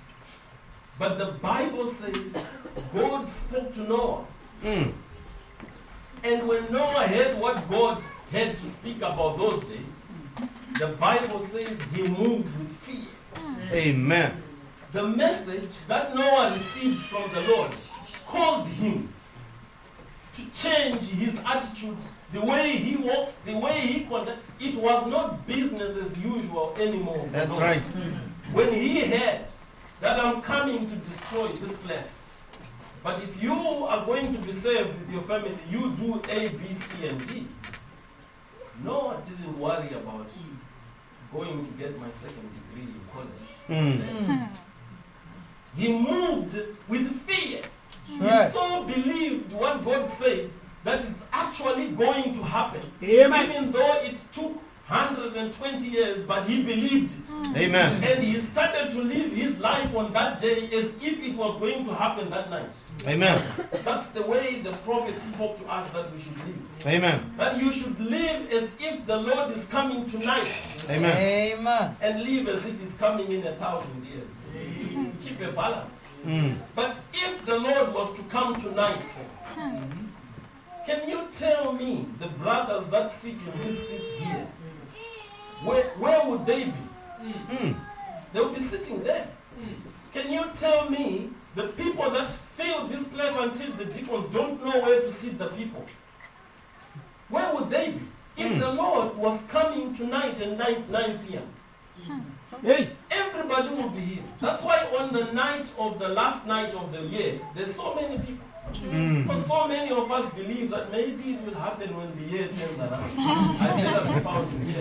S5: But the Bible says God spoke to Noah.
S6: Mm.
S5: And when Noah heard what God had to speak about those days, the Bible says he moved with fear.
S6: Amen.
S5: The message that Noah received from the Lord caused him to change his attitude, the way he walks, the way he conducts. It was not business as usual anymore. for
S6: That's
S5: Noah.
S6: right.
S5: When he heard that I'm coming to destroy this place, but if you are going to be saved with your family, you do A, B, C, and D. Noah didn't worry about going to get my second degree in college.
S6: Mm.
S5: he moved with fear.
S2: Right.
S5: He so believed what God said that it's actually going to happen.
S7: Amen.
S5: Even though it took one hundred twenty years, but he believed it.
S6: Amen.
S5: And he started to live his life on that day as if it was going to happen that night.
S6: Amen.
S5: That's the way the prophet spoke to us that we should live.
S6: Amen.
S5: That you should live as if the Lord is coming tonight.
S6: Amen.
S2: Amen.
S5: And live as if he's coming in a thousand years. To keep a balance.
S6: Mm.
S5: But if the Lord was to come tonight, saints, can you tell me the brothers that sit in this seat here, where, where would they be?
S6: Mm.
S5: They would be sitting there. Can you tell me the people that fill this place until the deacons don't know where to sit the people? Where would they be? If
S6: Mm.
S5: the Lord was coming tonight at nine p.m.,
S7: Hey.
S5: everybody will be here. That's why on the night of the last night of the year, there's so many people.
S6: Mm.
S5: Because so many of us believe that maybe it will happen when the year turns around. I better be found in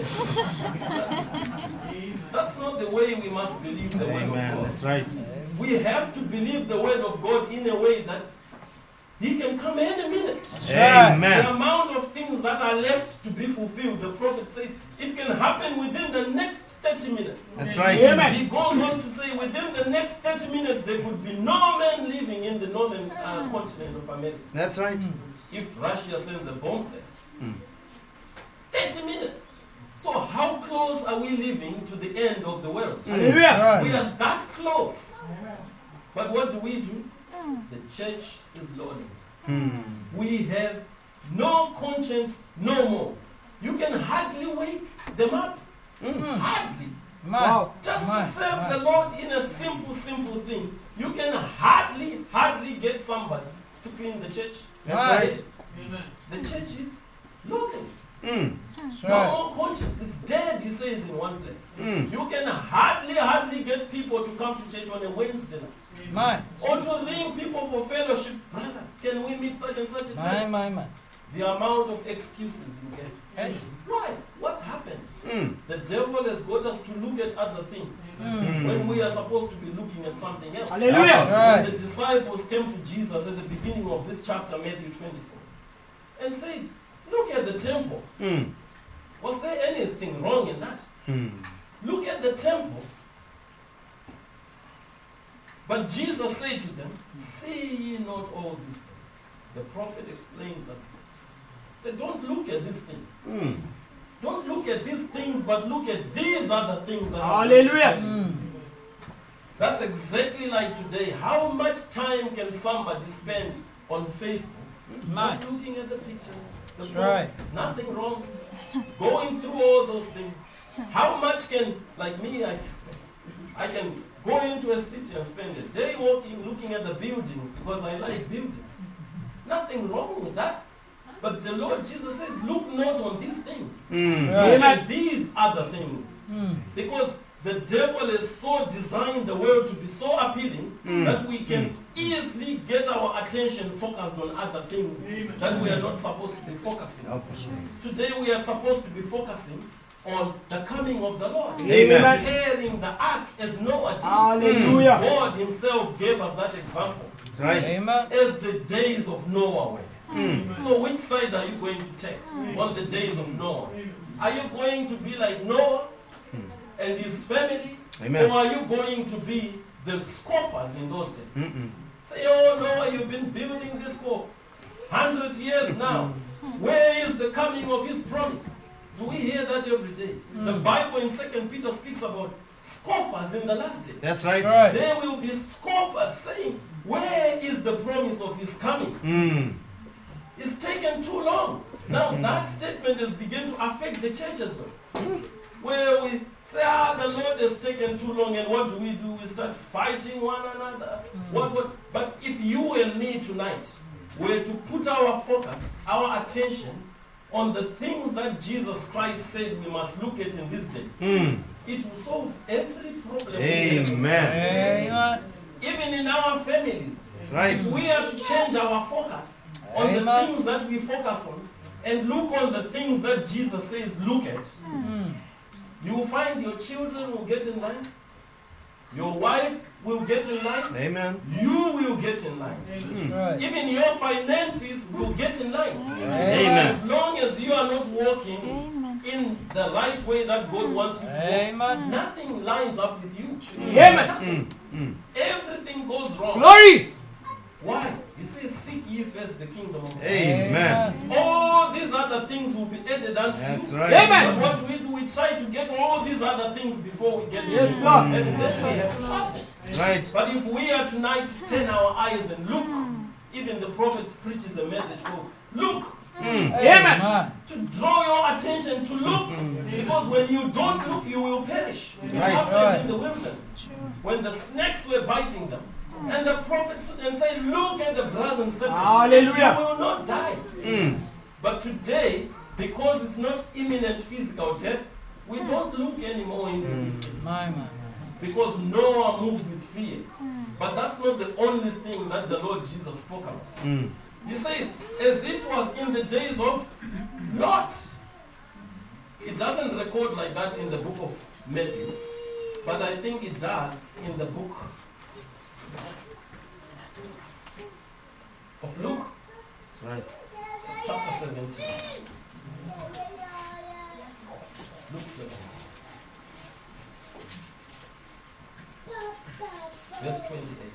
S5: church. That's not the way we must believe the word
S6: Amen.
S5: of God.
S6: That's right.
S5: We have to believe the word of God in a way that he can come any minute. The
S6: Amen.
S5: amount of things that are left to be fulfilled, the prophet said, it can happen within the next thirty minutes.
S6: That's right.
S7: Amen.
S5: He goes on to say, within the next thirty minutes, there could be no man living in the northern uh, continent of America.
S6: That's right.
S5: If Russia sends a bomb there.
S6: Mm.
S5: thirty minutes. So how close are we living to the end of the world?
S7: Hallelujah.
S5: We
S2: Right.
S5: are that close. But what do we do? The church is loading.
S6: Mm.
S5: We have no conscience no more. You can hardly wake them up. Hardly.
S2: Man.
S7: Wow.
S5: Just
S2: Man.
S5: to serve
S2: Man.
S5: the Lord in a simple, simple thing. You can hardly, hardly get somebody to clean the church.
S6: That's
S2: Right.
S6: right.
S5: The church is loading.
S6: Mm.
S2: That's
S5: No
S2: right.
S5: more conscience. It's dead, he says, in one place.
S6: Mm.
S5: You can hardly, hardly get people to come to church on a Wednesday night.
S2: Man.
S5: Or to ring people for fellowship. Brother, can we meet such and such a
S2: My,
S5: time?
S2: my, my.
S5: The amount of excuses you get.
S2: Hey.
S5: Why? What happened?
S6: Mm.
S5: The devil has got us to look at other things
S2: Mm.
S5: when we are supposed to be looking at something else.
S7: Hallelujah.
S2: Right.
S5: When the disciples came to Jesus at the beginning of this chapter, Matthew twenty-four, and said, look at the temple.
S6: Mm.
S5: Was there anything wrong in that?
S6: Mm.
S5: Look at the temple. But Jesus said to them, see ye not all these things. The prophet explains that this. He said, don't look at these things.
S6: Mm.
S5: Don't look at these things, but look at these other things that are
S7: Hallelujah.
S2: Mm.
S5: That's exactly like today. How much time can somebody spend on Facebook
S2: Man.
S5: just looking at the pictures, the
S2: That's
S5: posts,
S2: right.
S5: nothing wrong, going through all those things? How much can, like me, I, I can go into a city and spend a day walking, looking at the buildings because I like buildings. Nothing wrong with that. But the Lord Jesus says, look not on these things.
S6: Mm.
S2: Right.
S5: Look at these other things.
S2: Mm.
S5: Because the devil has so designed the world to be so appealing
S6: Mm.
S5: that we can easily get our attention focused on other things that we are not supposed to be focusing on.
S6: Help us.
S5: Today we are supposed to be focusing on the coming of the Lord.
S6: Amen.
S5: Preparing the ark as Noah did.
S7: Hallelujah.
S5: God himself gave us that example.
S6: That's right.
S2: Amen.
S5: As the days of Noah were.
S6: Mm.
S5: So which side are you going to take on the days of Noah? Are you going to be like Noah and his family?
S6: Amen.
S5: Or are you going to be the scoffers in those days?
S6: Mm-mm.
S5: Say, oh Noah, you've been building this for one hundred years now. Where is the coming of his promise? Do we hear that every day? The Bible in Second Peter speaks about scoffers in the last day.
S6: That's right.
S2: Right.
S5: There will be scoffers saying, where is the promise of his coming?
S6: Mm.
S5: It's taken too long. Now that statement has begun to affect the church as well. Where we say, ah, the Lord has taken too long, and what do we do? We start fighting one another. What, what? But if you and me tonight were to put our focus, our attention on the things that Jesus Christ said we must look at in these days,
S6: Mm.
S5: it will solve every problem. we have.
S6: Amen.
S2: Amen.
S5: Even in our families.
S6: That's right.
S5: If we are to change our focus on the
S2: Amen.
S5: things that we focus on and look on the things that Jesus says look at,
S2: Mm.
S5: you will find your children will get in line. Your wife will get in line.
S6: Amen.
S5: You will get in line.
S6: Mm.
S2: Right.
S5: Even your finances will get in line.
S6: Amen.
S5: As long as you are not walking
S4: Amen.
S5: in the right way that God wants you to walk,
S2: Amen.
S5: nothing lines up with you.
S2: Amen.
S5: Nothing.
S6: Mm. Mm.
S5: Everything goes wrong.
S2: Glory.
S5: Why? He says, seek ye first the kingdom of God.
S6: Amen.
S5: All these other things will be added unto
S6: That's
S5: you.
S6: right.
S2: Amen.
S5: But what do we do? We try to get all these other things before we get
S2: Yes,
S5: them.
S2: sir.
S5: And then we have trouble.
S6: Right.
S5: But if we are tonight to turn our eyes and look, even the prophet preaches a message called look,
S6: Mm.
S2: Amen.
S5: to draw your attention to look. Because when you don't look, you will perish. It
S6: Right.
S5: happens
S2: Right.
S5: in the wilderness. When the snakes were biting them, and the prophet stood and said, look at the brazen serpent.
S2: Hallelujah.
S5: You will not die.
S6: Mm.
S5: But today, because it's not imminent physical death, we don't look anymore into these things.
S2: My man.
S5: Because Noah moved with fear. But that's not the only thing that the Lord Jesus spoke about.
S6: Mm.
S5: He says, as it was in the days of Lot. It doesn't record like that in the book of Matthew, but I think it does in the book of Luke,
S6: That's right.
S5: chapter seventeen. Luke seventeen. Verse twenty-eight.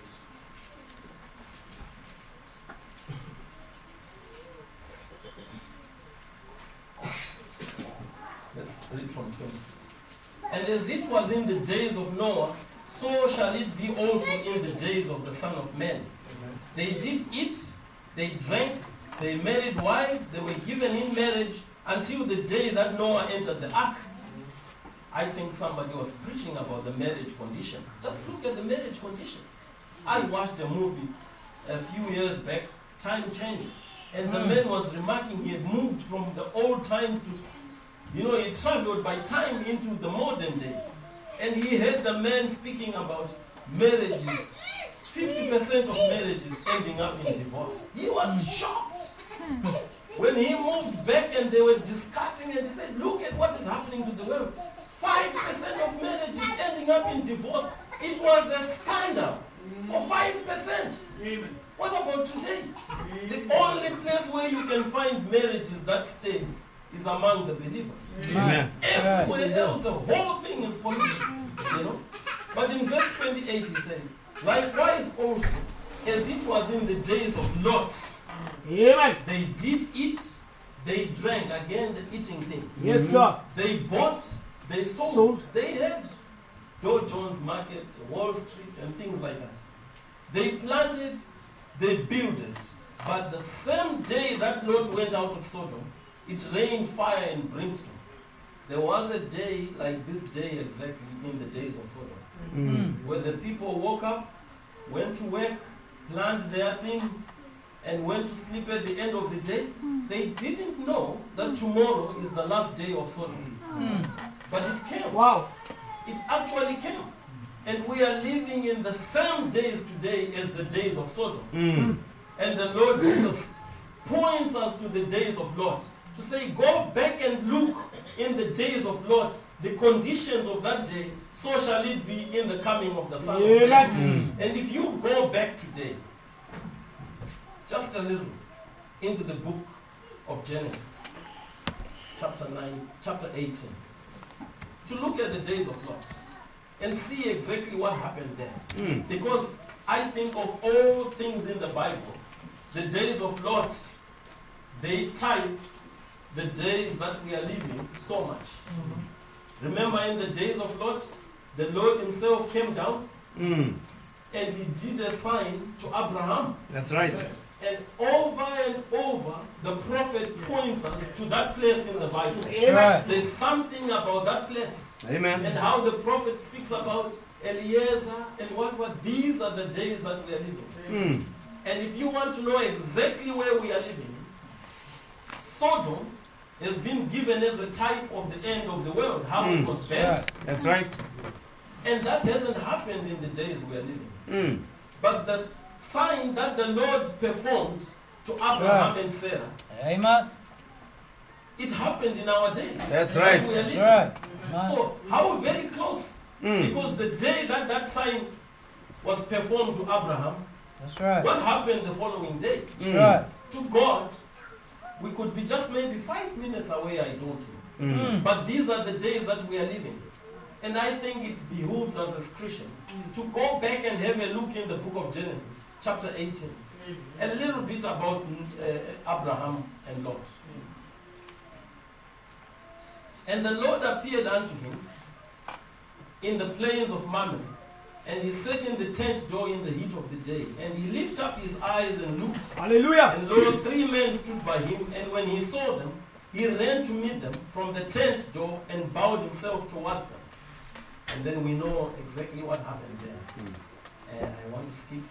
S5: Let's read from twenty-six. And as it was in the days of Noah, so shall it be also in the days of the Son of Man. They did eat, they drank, they married wives, they were given in marriage until the day that Noah entered the ark. I think somebody was preaching about the marriage condition. Just look at the marriage condition. I watched a movie a few years back, Time Changing, and the man was remarking he had moved from the old times to, you know, he traveled by time into the modern days. And he heard the man speaking about marriages, fifty percent of marriages ending up in divorce. He was shocked. When he moved back and they were discussing and he said, look at what is happening to the world. five percent of marriages ending up in divorce. It was a scandal for five percent. What about today? The only place where you can find marriages that stay is among the believers.
S6: Amen.
S5: Everywhere else, the whole thing is pollution. You know? But in verse twenty-eight he says, likewise also, as it was in the days of Lot,
S2: Amen.
S5: they did eat, they drank, again the eating thing.
S2: Yes, sir.
S5: They bought, they sold.
S2: Sold.
S5: They had Dow Jones Market, Wall Street, and things like that. They planted, they builded. But the same day that Lot went out of Sodom, it rained fire and brimstone. There was a day like this day exactly in the days of Sodom,
S6: Mm.
S5: where the people woke up, went to work, planned their things, and went to sleep at the end of the day. They didn't know that tomorrow is the last day of Sodom. But it came.
S2: Wow.
S5: It actually came. And we are living in the same days today as the days of Sodom.
S6: Mm.
S5: And the Lord Jesus points us to the days of Lot to say, go back and look in the days of Lot, the conditions of that day, so shall it be in the coming of the Son of Man.
S2: Amen.
S5: And if you go back today, just a little, into the book of Genesis, chapter nine, chapter eighteen, to look at the days of Lot and see exactly what happened there.
S6: Mm.
S5: Because I think of all things in the Bible, the days of Lot, they type the days that we are living so much. Remember in the days of Lot, the Lord himself came down
S6: Mm.
S5: and he did a sign to Abraham.
S6: That's right.
S5: And over and over, the prophet points us to that place in the Bible.
S2: Right.
S5: There's something about that place.
S6: Amen.
S5: And how the prophet speaks about Eliezer and what were these are the days that we are living.
S6: Mm.
S5: And if you want to know exactly where we are living, Sodom has been given as a type of the end of the world, how it
S6: Mm.
S5: was bad.
S2: Right.
S6: That's right.
S5: And that hasn't happened in the days we are living.
S6: Mm.
S5: But the sign that the Lord performed to Abraham and Sarah,
S2: Amen.
S5: it happened in our days.
S6: That's
S5: that
S6: right.
S5: we are living.
S2: Right. Man.
S5: So, how very close
S6: Mm.
S5: Because the day that that sign was performed to Abraham,
S2: That's right.
S5: what happened the following day?
S2: That's
S6: Mm.
S2: right.
S5: To God, we could be just maybe five minutes away, I don't know.
S6: Mm.
S5: But these are the days that we are living. And I think it behooves us as Christians to go back and have a look in the book of Genesis, chapter eighteen. A little bit about uh, Abraham and Lot. And the Lord appeared unto him in the plains of Mamre, and he sat in the tent door in the heat of the day. And he lifted up his eyes and looked,
S2: Hallelujah.
S5: and lo, three men stood by him, and when he saw them, he ran to meet them from the tent door and bowed himself towards them. And then we know exactly what happened there. Uh, I want to skip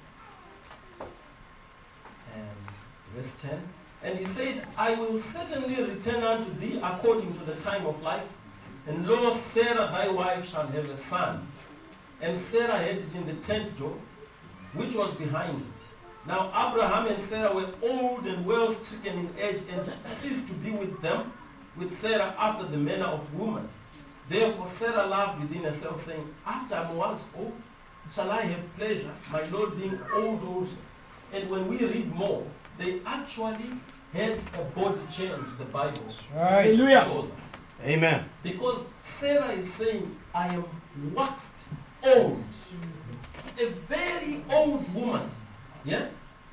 S5: um, verse ten. And he said, I will certainly return unto thee according to the time of life. And lo, Sarah thy wife shall have a son. And Sarah had it in the tent door, which was behind him. Now Abraham and Sarah were old and well stricken in age, and ceased to be with them, with Sarah, after the manner of woman. Therefore Sarah laughed within herself, saying, After I am waxed old, shall I have pleasure, my Lord being old also? And when we read more, they actually had a body change, the Bible
S2: Right.
S6: Hallelujah.
S5: shows us.
S6: Amen.
S5: Because Sarah is saying, I am waxed old. A very old woman. Yeah?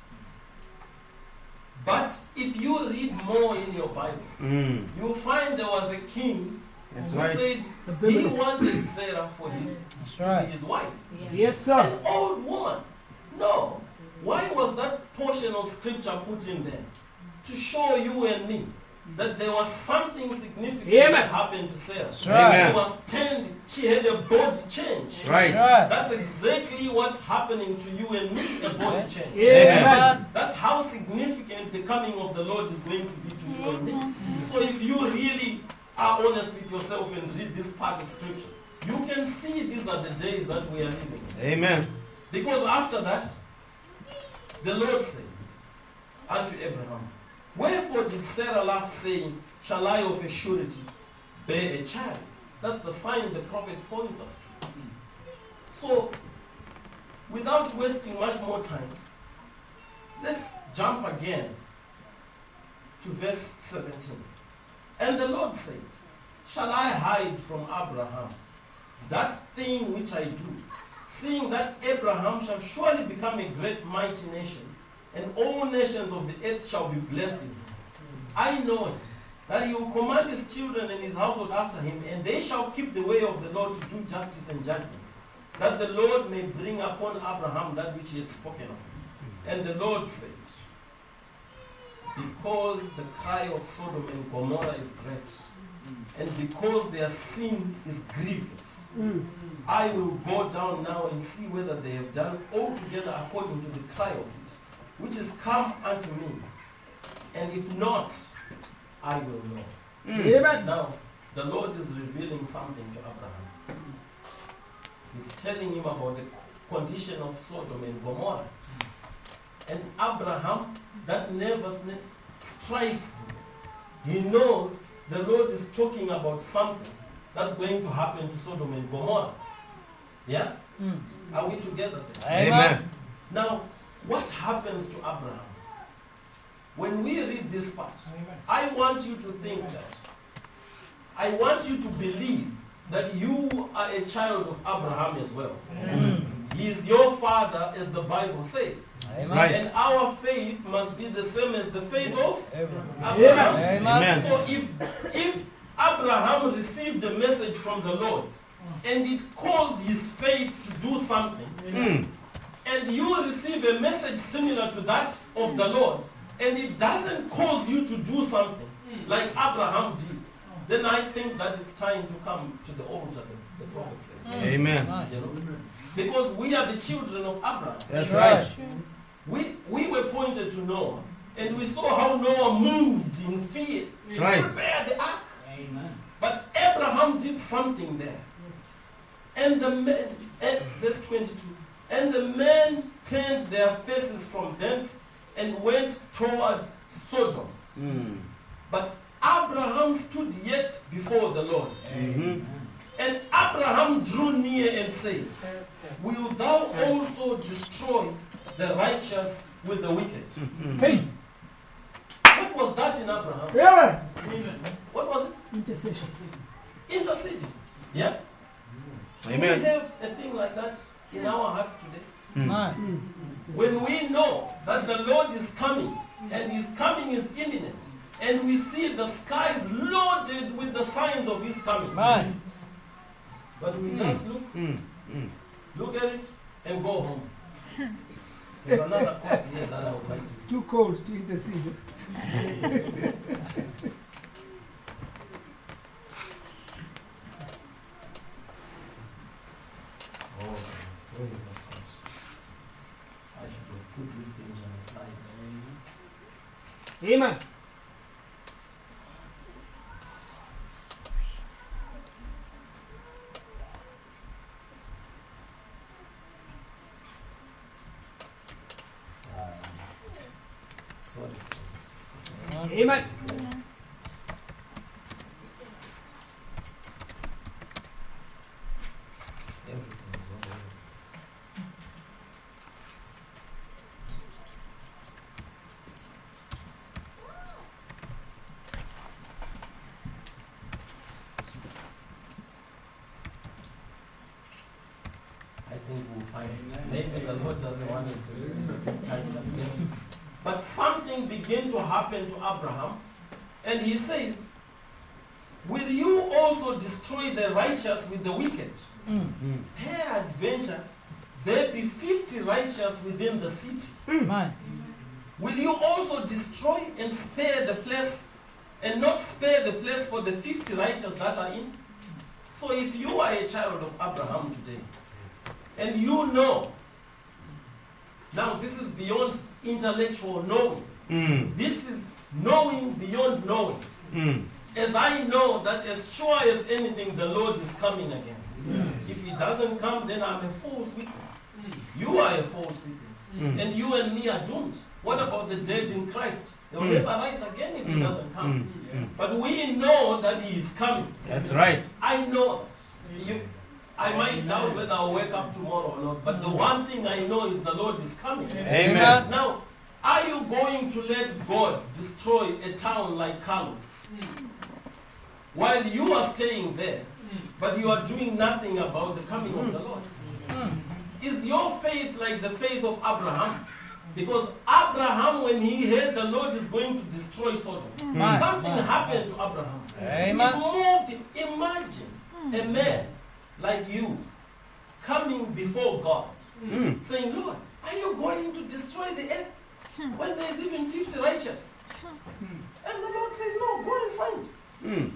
S5: But if you read more in your Bible,
S6: Mm.
S5: you'll find there was a king
S6: That's
S5: who
S6: right.
S5: said he wanted Sarah for his,
S2: That's
S5: to be
S2: right.
S5: his wife.
S2: Yes, sir.
S5: An old woman. No. Why was that portion of scripture put in there? To show you and me that there was something significant
S2: Amen.
S5: that happened to Sarah.
S2: That's
S6: right.
S5: She was turned, she had a body change.
S6: That's right.
S2: That's right.
S5: That's exactly what's happening to you and me, a body change.
S2: Amen.
S5: That's how significant the coming of the Lord is going to be to you and me. So if you really are honest with yourself and read this part of scripture, you can see these are the days that we are living in.
S6: Amen.
S5: Because after that, the Lord said unto Abraham, Wherefore did Sarah laugh, saying, Shall I of a surety bear a child? That's the sign the prophet points us to. So, without wasting much more time, let's jump again to verse seventeen. And the Lord said, Shall I hide from Abraham that thing which I do, seeing that Abraham shall surely become a great mighty nation, and all nations of the earth shall be blessed in him? I know him, that he will command his children and his household after him, and they shall keep the way of the Lord to do justice and judgment, that the Lord may bring upon Abraham that which he had spoken of. And the Lord said, Because the cry of Sodom and Gomorrah is great, and because their sin is grievous, I will go down now and see whether they have done altogether according to the cry of it, which is come unto me. And if not, I will know.
S2: Amen.
S5: Now, the Lord is revealing something to Abraham. He's telling him about the condition of Sodom and Gomorrah. And Abraham, that nervousness strikes him. He knows the Lord is talking about something that's going to happen to Sodom and Gomorrah. Yeah?
S2: Mm.
S5: Are we together there?
S2: Amen.
S5: Now, what happens to Abraham? When we read this part, I want you to think that. I want you to believe that you are a child of Abraham as well. He is your father, as the Bible says.
S2: Amen.
S6: Right.
S5: And our faith must be the same as the faith of
S2: Amen.
S5: Abraham.
S2: Amen.
S6: Amen.
S5: So if, if Abraham received a message from the Lord and it caused his faith to do something,
S6: Mm.
S5: and you receive a message similar to that of the Lord, and it doesn't cause you to do something like Abraham did, then I think that it's time to come to the altar, the, the prophet says.
S6: Amen.
S5: You know? Because we are the children of Abraham.
S6: That's
S2: Right.
S6: right.
S5: We, we were pointed to Noah, and we saw how Noah moved in fear
S6: That's
S5: to
S6: right.
S5: prepare the ark.
S2: Amen.
S5: But Abraham did something there. And the men, and verse twenty-two, and the men turned their faces from thence and went toward Sodom.
S6: Mm.
S5: But Abraham stood yet before the Lord.
S6: Mhm.
S5: And Abraham drew near and said, will thou also destroy the righteous with the wicked?
S2: Hey.
S5: What was that in Abraham?
S2: Yeah.
S5: What was it?
S3: Intercession.
S5: Interceding. Yeah? Do we
S6: Amen.
S5: have a thing like that in our hearts today?
S2: Man.
S5: When we know that the Lord is coming, and his coming is imminent, and we see the skies loaded with the signs of his coming,
S2: Man.
S5: but we just look,
S6: Mm. Mm.
S5: look at it, and go home. There's another quote here that I would like to.
S3: Too cold to intercede.
S5: Oh, where is that verse? I should have put these things on a slide.
S2: Amen.
S5: Um, sorry, sis.
S2: Amen.
S5: Everything is all over the place. I think we'll find it. Maybe the Lord doesn't want us to do it at this time just yet. But something began to happen to Abraham, and he says, will you also destroy the righteous with the wicked?
S2: Mm.
S5: Peradventure, there be fifty righteous within the city.
S2: Man.
S5: Will you also destroy and spare the place, and not spare the place for the fifty righteous that are in? So if you are a child of Abraham today, and you know, now this is beyond intellectual knowing.
S6: Mm.
S5: This is knowing beyond knowing.
S6: Mm.
S5: As I know that as sure as anything, the Lord is coming again. If he doesn't come, then I'm a false witness. You are a false witness.
S6: Mm.
S5: And you and me are doomed. What about the dead in Christ? They'll
S6: Mm.
S5: never rise again if he
S6: Mm.
S5: doesn't come.
S6: Mm. Mm.
S5: But we know that he is coming.
S6: That's right.
S5: I know. You, I might doubt whether I'll wake up tomorrow or not, but the one thing I know is the Lord is coming.
S6: Amen.
S5: Now, are you going to let God destroy a town like Kalu while you are staying there, but you are doing nothing about the coming of the Lord? Is your faith like the faith of Abraham? Because Abraham, when he heard the Lord is going to destroy Sodom,
S2: Man.
S5: something
S2: Man.
S5: happened to Abraham.
S2: Amen.
S5: It moved him. Imagine a man like you coming before God,
S6: Mm.
S5: saying, Lord, are you going to destroy the earth when there's even fifty righteous? And the Lord says, no, go and find.
S6: Mm.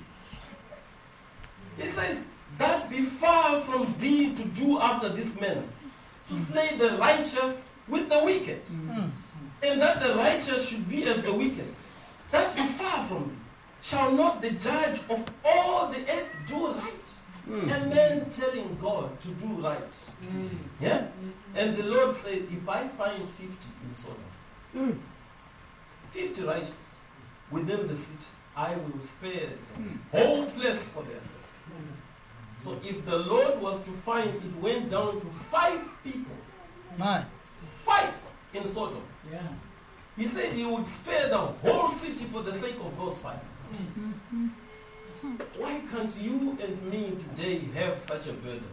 S5: He says, that be far from thee to do after this manner, to slay the righteous with the wicked,
S2: Mm.
S5: and that the righteous should be as the wicked. That be far from thee. Shall not the judge of all the earth do right?
S6: Mm.
S5: A man telling God to do right. Yeah? And the Lord said, if I find fifty in Sodom, fifty righteous within the city, I will spare the whole place for their sake. So if the Lord was to find it went down to five people,
S2: Man.
S5: five in Sodom,
S2: Yeah.
S5: he said he would spare the whole city for the sake of those five. Why can't you and me today have such a burden?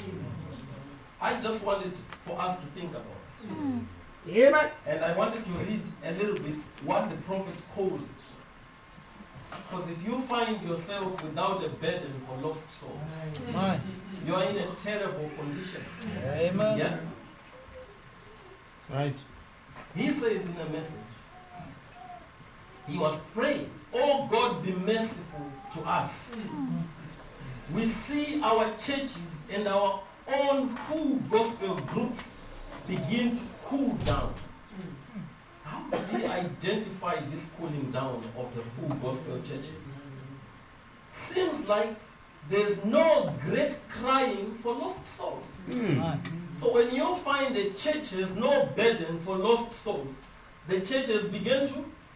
S5: I just wanted for us to think about it.
S2: Amen.
S5: And I wanted to read a little bit what the prophet calls it. Because if you find yourself without a burden for lost souls,
S2: Man.
S5: you are in a terrible condition.
S2: Amen.
S5: Yeah?
S6: That's right.
S5: He says in a message, he was praying, oh God, be merciful to us. We see our churches and our own full gospel groups begin to cool down. How did he identify this cooling down of the full gospel churches? Seems like there's no great crying for lost souls.
S6: Mm.
S2: Man.
S5: So when you find a church has no burden for lost souls, the churches begin to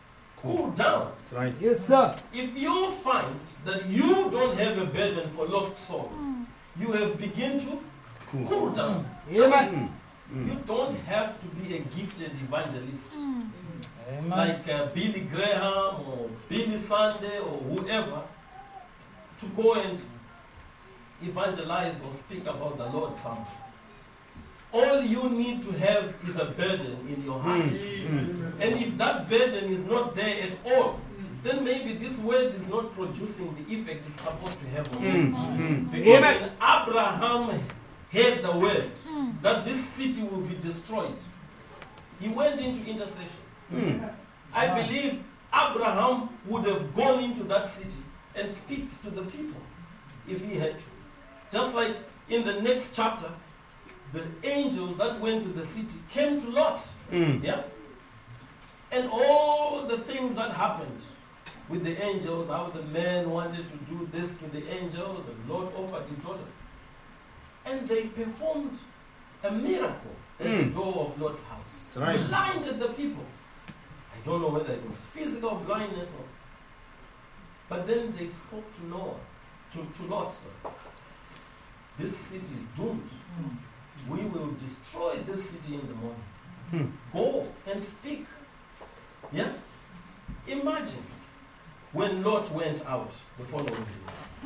S5: Cool down.
S6: That's right.
S2: Yes, sir.
S5: If you find that you don't have a burden for lost souls, you have begun to
S6: Cool.
S5: cool down.
S2: Amen.
S6: Mm.
S5: You don't have to be a gifted evangelist
S2: Amen.
S5: like uh, Billy Graham or Billy Sunday or whoever to go and evangelize or speak about the Lord somewhere. All you need to have is a burden in your heart.
S6: Mm.
S5: And if that burden is not there at all, then maybe this word is not producing the effect it's supposed to have on you.
S6: Mm. Mm.
S5: Because
S2: Amen.
S5: when Abraham heard the word that this city will be destroyed, he went into intercession.
S6: Mm.
S5: I believe Abraham would have gone into that city and speak to the people if he had to. Just like in the next chapter, the angels that went to the city came to Lot.
S6: Mm.
S5: Yeah? And all the things that happened with the angels, how the man wanted to do this to the angels, and Lot offered his daughter. And they performed a miracle at
S6: Mm.
S5: the door of Lot's house.
S6: That's right.
S5: Blinded the people. I don't know whether it was physical blindness or. But then they spoke to Noah, to, to Lot. Sorry. This city is doomed. We will destroy this city in the morning.
S6: Hmm.
S5: Go and speak. Yeah? Imagine when Lot went out the following day.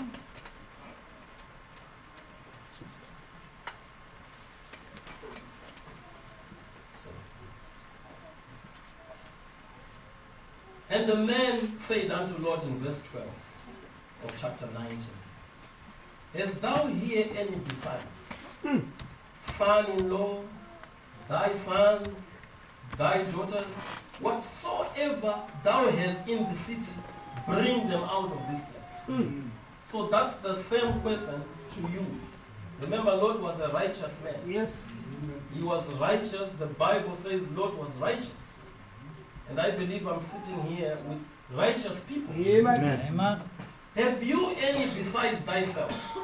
S5: And the man said unto Lot in verse twelve of chapter nineteen, Hast thou here any besides? Son-in-law, thy sons, thy daughters, whatsoever thou hast in the city, bring them out of this place. So that's the same question to you. Remember, Lot was a righteous man.
S2: Yes.
S5: He was righteous. The Bible says Lot was righteous. And I believe I'm sitting here with righteous people.
S2: Amen.
S6: Amen.
S2: Amen.
S5: Have you any besides thyself?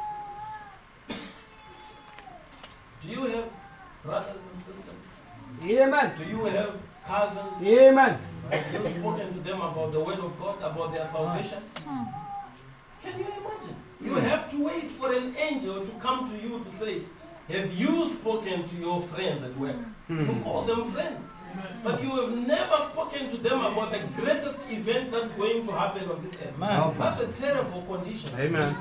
S5: Do you have brothers and sisters?
S2: Amen.
S5: Do you have cousins?
S2: Amen.
S5: Have you spoken to them about the word of God, about their salvation? Can you imagine? You have to wait for an angel to come to you to say, have you spoken to your friends at work? You call them friends. But you have never spoken to them about the greatest event that's going to happen on this earth.
S2: Amen.
S5: That's a terrible condition.
S6: Amen.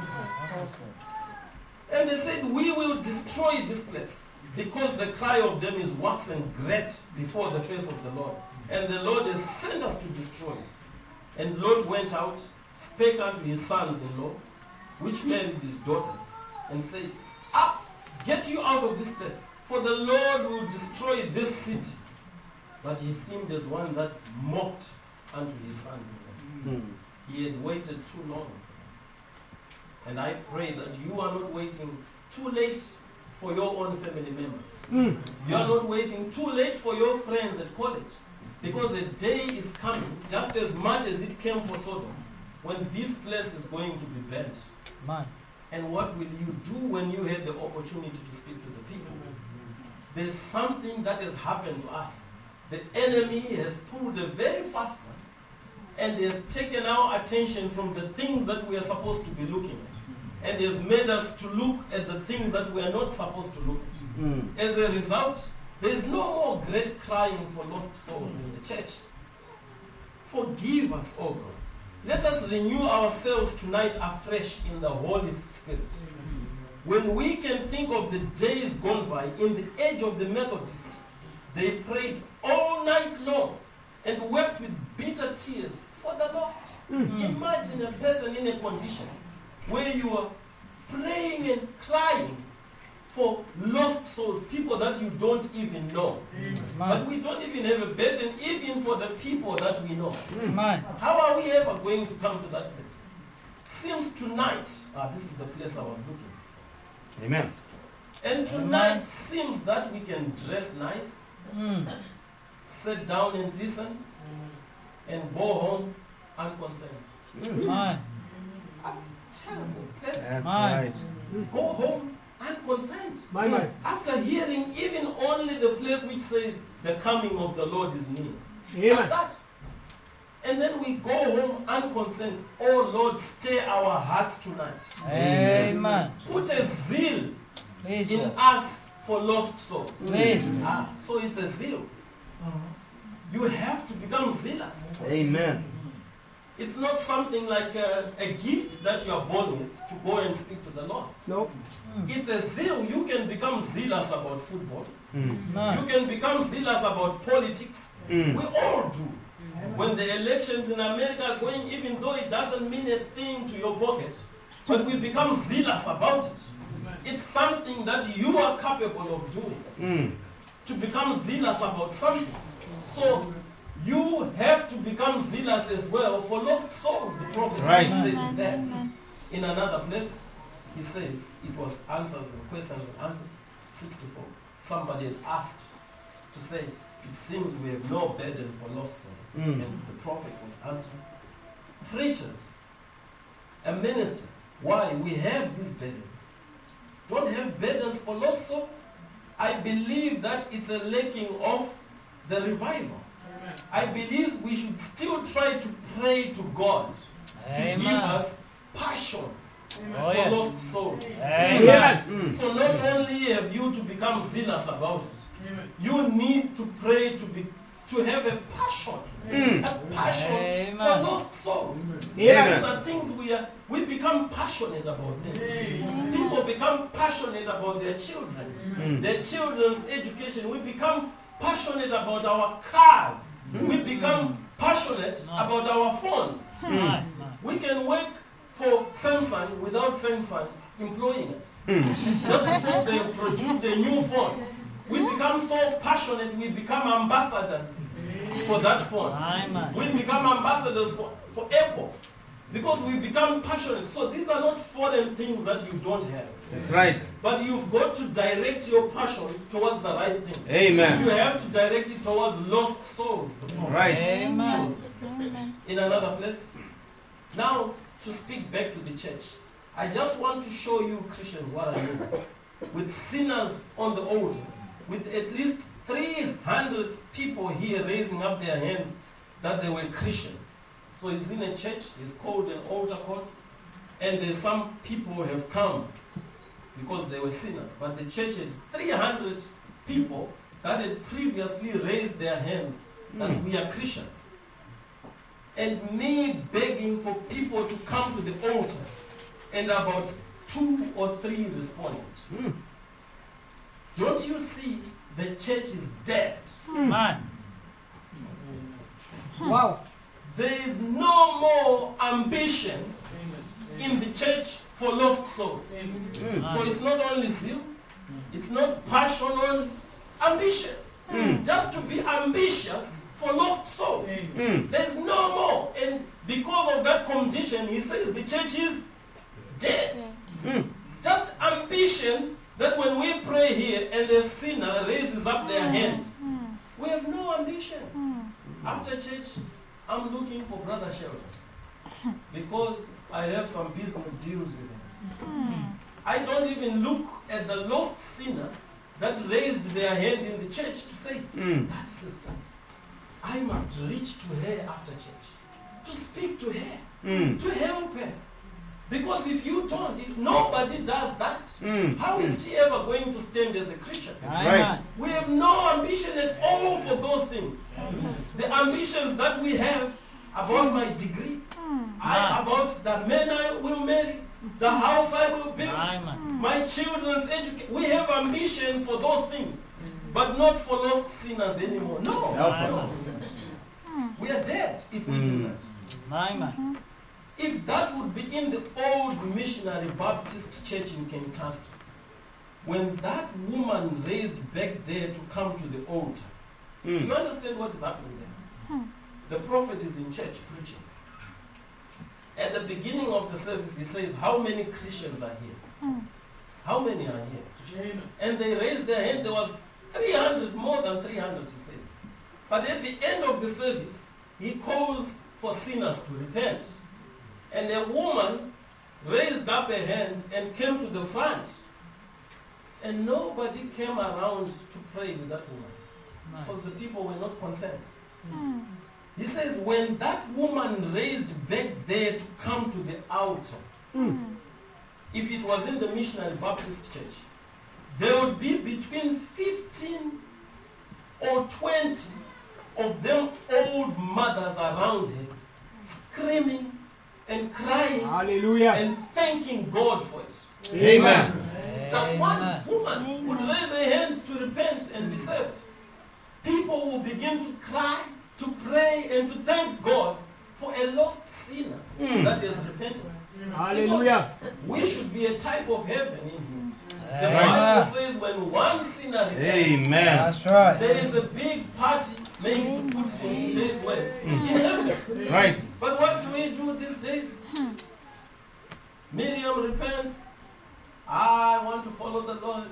S5: And they said, we will destroy this place because the cry of them is waxen great before the face of the Lord. And the Lord has sent us to destroy it. And Lot went out, spake unto his sons-in-law, which married his daughters, and said, Up, get you out of this place, for the Lord will destroy this city. But he seemed as one that mocked unto his sons-in-law.
S6: Mm.
S5: He had waited too long. And I pray that you are not waiting too late for your own family members. You are not waiting too late for your friends at college. Because a day is coming, just as much as it came for Sodom, when this place is going to be burnt.
S2: Man.
S5: And what will you do when you have the opportunity to speak to the people? There's something that has happened to us. The enemy has pulled a very fast one and has taken our attention from the things that we are supposed to be looking at, and has made us to look at the things that we are not supposed to look at.
S6: Mm.
S5: As a result, there is no more great crying for lost souls in the church. Forgive us, O God. Let us renew ourselves tonight afresh in the Holy Spirit. When we can think of the days gone by in the age of the Methodists, they prayed all night long and wept with bitter tears for the lost. Mm-hmm. Imagine a person in a condition where you are praying and crying for lost souls, people that you don't even know. Mm-hmm. But we don't even have a burden even for the people that we know. Mm-hmm. How are we ever going to come to that place? Seems tonight, ah, this is the place I was looking for.
S6: Amen.
S5: And tonight Amen. Seems that we can dress nice, Mm. sit down and listen, mm. and go home unconcerned.
S2: Mm.
S5: That's terrible. That's,
S6: That's right.
S5: Go home unconcerned.
S2: My, my.
S5: After hearing even only the place which says the coming of the Lord is near.
S2: Yeah.
S5: Just that. And then we go home unconcerned. Oh Lord, stir our hearts tonight.
S2: Amen.
S5: Put a zeal
S2: Please,
S5: in
S2: Lord.
S5: us for lost souls.
S2: Please.
S5: Ah, so it's a zeal. You have to become zealous.
S6: Amen.
S5: It's not something like a, a gift that you are born with to go and speak to the lost.
S6: Nope.
S5: It's a zeal. You can become zealous about football.
S6: Mm.
S5: You
S2: Man.
S5: can become zealous about politics.
S6: Mm.
S5: We all do. When the elections in America are going, even though it doesn't mean a thing to your pocket, but we become zealous about it. It's something that you are capable of doing.
S6: Mm.
S5: To become zealous about something. So you have to become zealous as well for lost souls. The prophet
S6: Right.
S5: says
S4: Amen.
S5: there.
S4: Amen.
S5: In another place, he says it was answers and questions and answers. sixty-four. Somebody had asked to say, it seems we have no burden for lost souls.
S6: Mm.
S5: And the prophet was answering. Preachers, a minister, why we have these burdens? Don't have burdens for lost souls? I believe that it's a lacking of the revival. I believe we should still try to pray to God to give
S2: Amen.
S5: us passions
S2: Oh,
S5: for
S2: yes.
S5: lost souls.
S2: Amen.
S6: Mm.
S5: So not only have you to become zealous about it, you need to pray to be to have a passion,
S6: Mm.
S5: a passion
S2: Amen.
S5: for lost souls.
S6: Amen.
S5: These are things we are we become passionate about things. People become passionate about their children,
S6: Mm.
S5: their children's education. We become passionate about our cars. We become passionate about our phones.
S2: Man. Man.
S5: We can work for Samsung without Samsung employing us. Just because they have produced a new phone. We become so passionate, we become ambassadors for that phone.
S2: Amen.
S5: We become ambassadors for, for Apple. Because we become passionate. So these are not foreign things that you don't have.
S6: That's right.
S5: But you've got to direct your passion towards the right thing.
S6: Amen.
S5: You have to direct it towards lost souls. The prophet
S6: Right.
S2: Amen.
S5: shows us.
S4: Amen.
S5: In another place. Now, to speak back to the church, I just want to show you Christians what I mean. With sinners on the altar, with at least three hundred people here raising up their hands that they were Christians. So he's in a church, he's called an altar call, and there's some people who have come because they were sinners. But the church had three hundred people that had previously raised their hands that
S6: Mm.
S5: we are Christians. And me begging for people to come to the altar, and about two or three responded.
S6: Mm.
S5: Don't you see the church is dead?
S2: Man.
S3: Wow.
S5: There is no more ambition in the church for lost souls.
S6: Mm.
S5: So it's not only zeal, it's not passion on ambition.
S6: Mm.
S5: Just to be ambitious for lost souls.
S6: Mm.
S5: There's no more. And because of that condition, he says the church is dead.
S6: Mm.
S5: Just ambition that when we pray here and a sinner raises up their hand, we have no ambition. After church, I'm looking for Brother Shelton because I have some business deals with him. I don't even look at the lost sinner that raised their hand in the church to say,
S6: Mm.
S5: that sister, I must reach to her after church, to speak to her,
S6: Mm.
S5: to help her. Because if you don't, if nobody does that,
S6: Mm.
S5: how is she ever going to stand as a Christian?
S6: That's
S2: Amen.
S6: right.
S5: We have no ambition at all for those things. The ambitions that we have about my degree, I, about the men I will marry, the house I will build,
S2: Amen.
S5: my children's education. We have ambition for those things, but not for lost sinners anymore. No.
S6: Help
S5: no.
S6: us.
S5: We are dead if we do
S6: Mm.
S5: that.
S2: Amen.
S5: If that would be in the old missionary Baptist church in Kentucky, when that woman raised back there to come to the altar, do you
S6: Mm.
S5: understand what is happening there? The prophet is in church preaching. At the beginning of the service, he says, how many Christians are here? How many are here? Christians? And they raised their hand. There was three hundred, more than three hundred, he says. But at the end of the service, he calls for sinners to repent. And a woman raised up a hand and came to the front. And nobody came around to pray with that woman. Because the people were not concerned. He says, when that woman raised back there to come to the altar, if it was in the Missionary Baptist Church, there would be between fifteen or twenty of them old mothers around her, screaming and crying
S6: Hallelujah.
S5: and thanking God for it.
S6: Amen.
S5: Just one
S2: Amen.
S5: woman would raise her hand to repent and be saved. People will begin to cry, to pray, and to thank God for a lost sinner that has repented.
S6: Hallelujah.
S5: Because we should be a type of heaven in him. The
S2: Amen.
S5: Bible says when one sinner repents,
S6: Amen.
S2: That's right.
S5: there is a big party, maybe to put it in today's way, in heaven.
S6: Right.
S5: But what do we do these days? Miriam repents. I want to follow the Lord.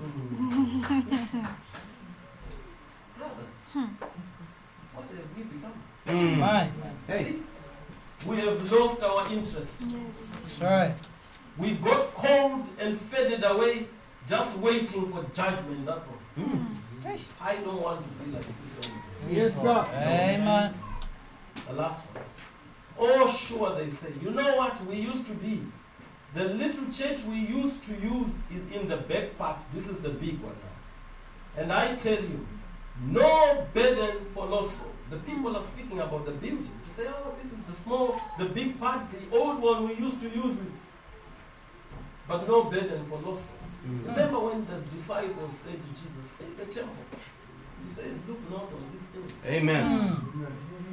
S5: Brothers, what have we become?
S6: Mm.
S2: Right.
S6: Hey.
S5: See, we have lost our interest.
S4: Yes.
S2: That's right.
S5: We got cold and faded away, just waiting for judgment. That's all. I don't want to be like this anymore.
S6: Yes, sir.
S2: Amen.
S5: The last one. Oh, sure, they say. You know what we used to be? The little church we used to use is in the back part. This is the big one now. And I tell you, no burden for lost souls. The people are speaking about the building. To say, oh, this is the small, the big part, the old one we used to use is. But no burden for lost souls. Remember when the disciples said to Jesus, "Say the temple." He says, "Look not on these things."
S6: Amen.
S2: Mm.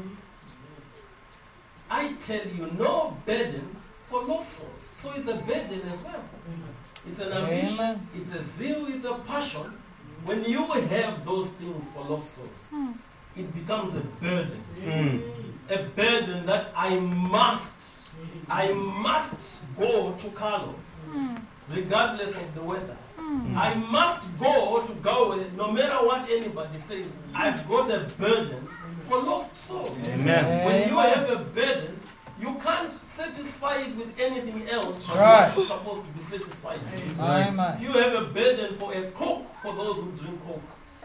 S5: I tell you, no burden for lost souls. So it's a burden as well. It's an ambition,
S2: Amen.
S5: it's a zeal, it's a passion. When you have those things for lost souls, it becomes a burden.
S6: Mm.
S5: A burden that I must, I must go to Carlo, regardless of the weather. I must go to Galway, no matter what anybody says. I've got a burden for lost souls.
S6: Amen.
S5: When you
S2: Amen.
S5: have a burden, you can't satisfy it with anything else, but
S2: Right.
S5: you're supposed to be satisfied with it. If
S2: Amen.
S5: you have a burden for a Coke for those who drink Coke,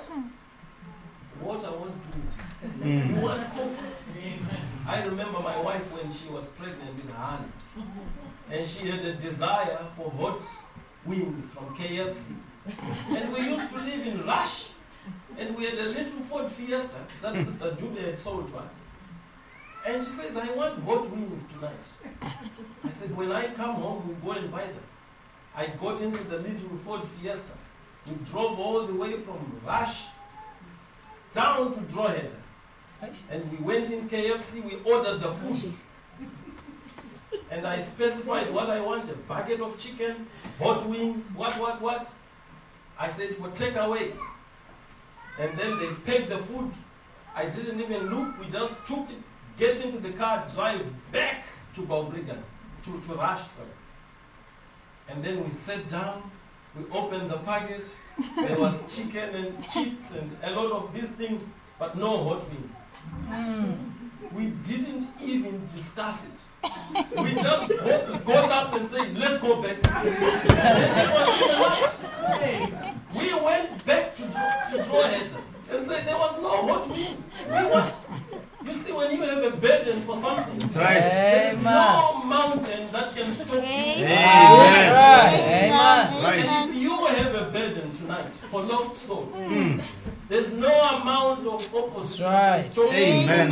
S5: what I want to do, you
S6: Mm.
S5: want Coke? I remember my wife when she was pregnant with Hannah, and she had a desire for hot wings from K F C. And we used to live in Rush, and we had a little Ford Fiesta that Sister Julia had sold to us. And she says, "I want hot wings tonight." I said, "When I come home, we'll go and buy them." I got into the little Ford Fiesta. We drove all the way from Rush down to Drogheda. And we went in K F C, we ordered the food. And I specified what I want, a bucket of chicken, hot wings, what, what, what. I said for takeaway. And then they packed the food. I didn't even look, we just took it, get into the car, drive back to Balbriggan, to, to Rush, sorry. And then we sat down, we opened the packet, there was chicken and chips and a lot of these things, but no hot wings.
S2: Mm.
S5: We didn't even discuss it. We just got, got up and said, "Let's go back." It was smart. We went back to, to Drogheda and said there was no hot wings. We want, you see, when you have a burden for something,
S6: That's right.
S5: there's
S2: Amen.
S5: no mountain that can stop you.
S6: Amen.
S2: Right. Amen.
S6: Right.
S5: And if you have a burden tonight for lost souls,
S6: Mm.
S5: there's no amount of opposition
S2: Right.
S5: that stops you.
S6: Amen.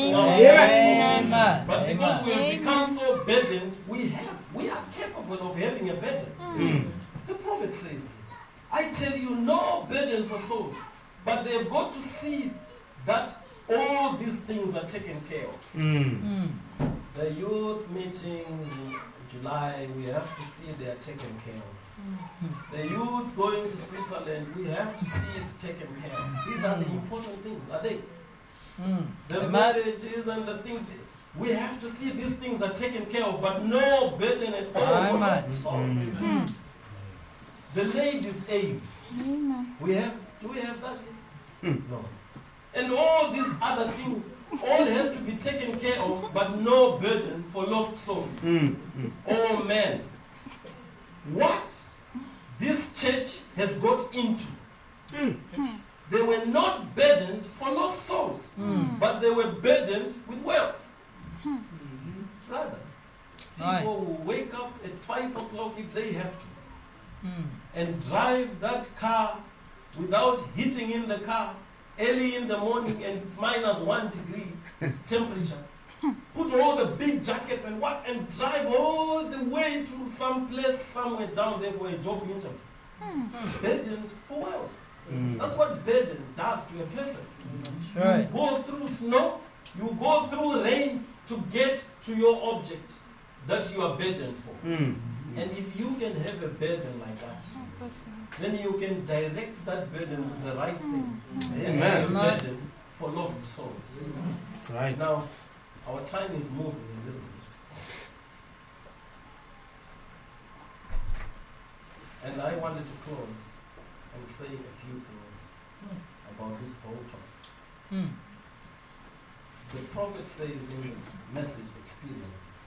S2: Amen.
S5: But because we have
S4: Amen.
S5: become so burdened, we have we are capable of having a burden.
S6: Mm.
S5: The prophet says, "I tell you, no burden for souls, but they've got to see that all these things are taken care of."
S6: Mm.
S2: Mm.
S5: The youth meetings in July, we have to see they are taken care of. The youth going to Switzerland, we have to see it's taken care of. These are the important things, are they?
S2: Mm.
S5: The
S2: Amen.
S5: marriages and the things, we have to see these things are taken care of, but no burden at all for
S2: Amen.
S5: us.
S6: Mm.
S5: The ladies' aid,
S4: Amen.
S5: we have, do we have that?
S6: Mm.
S5: No. And all these other things, all has to be taken care of, but no burden for lost souls.
S6: Mm. Mm.
S5: Oh man, what this church has got into.
S6: Mm.
S5: They were not burdened for lost souls,
S2: Mm.
S5: but but they were burdened with wealth. Rather,
S2: Right.
S5: people will wake up at five o'clock if they have to
S2: Mm.
S5: and drive that car without heating in the car early in the morning and it's minus one degree temperature. Put all the big jackets and what and drive all the way to some place somewhere down there for a job interview. Burdened for wealth.
S6: Mm.
S5: That's what burden does to a person.
S2: That's right.
S5: You go through snow, you go through rain to get to your object that you are burdened for.
S6: Mm.
S5: And if you can have a burden like that, then you can direct that burden to the right thing. And have a
S2: Amen.
S5: burden for lost souls.
S6: That's right.
S5: Now, our time is moving a little bit. And I wanted to close and say a few things about this whole topic.
S2: Mm.
S5: The prophet says in the message experiences,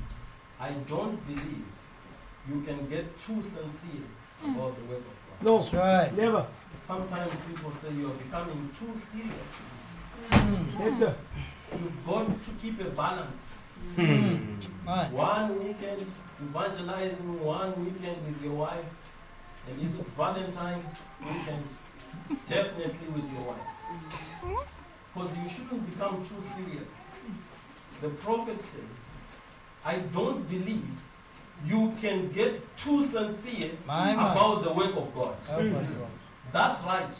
S5: I don't believe you can get too sincere about the work of God.
S3: No,
S2: That's right.
S3: never.
S5: Sometimes people say you are becoming too serious.
S2: Mm.
S3: Better.
S5: You've got to keep a balance.
S2: Mm. Right.
S5: One weekend evangelizing, one weekend with your wife, and if it's Valentine, weekend definitely with your wife. Because you shouldn't become too serious. The prophet says, I don't believe you can get too sincere
S2: My man.
S5: about the work of God.
S2: Help us, Lord.
S5: That's right.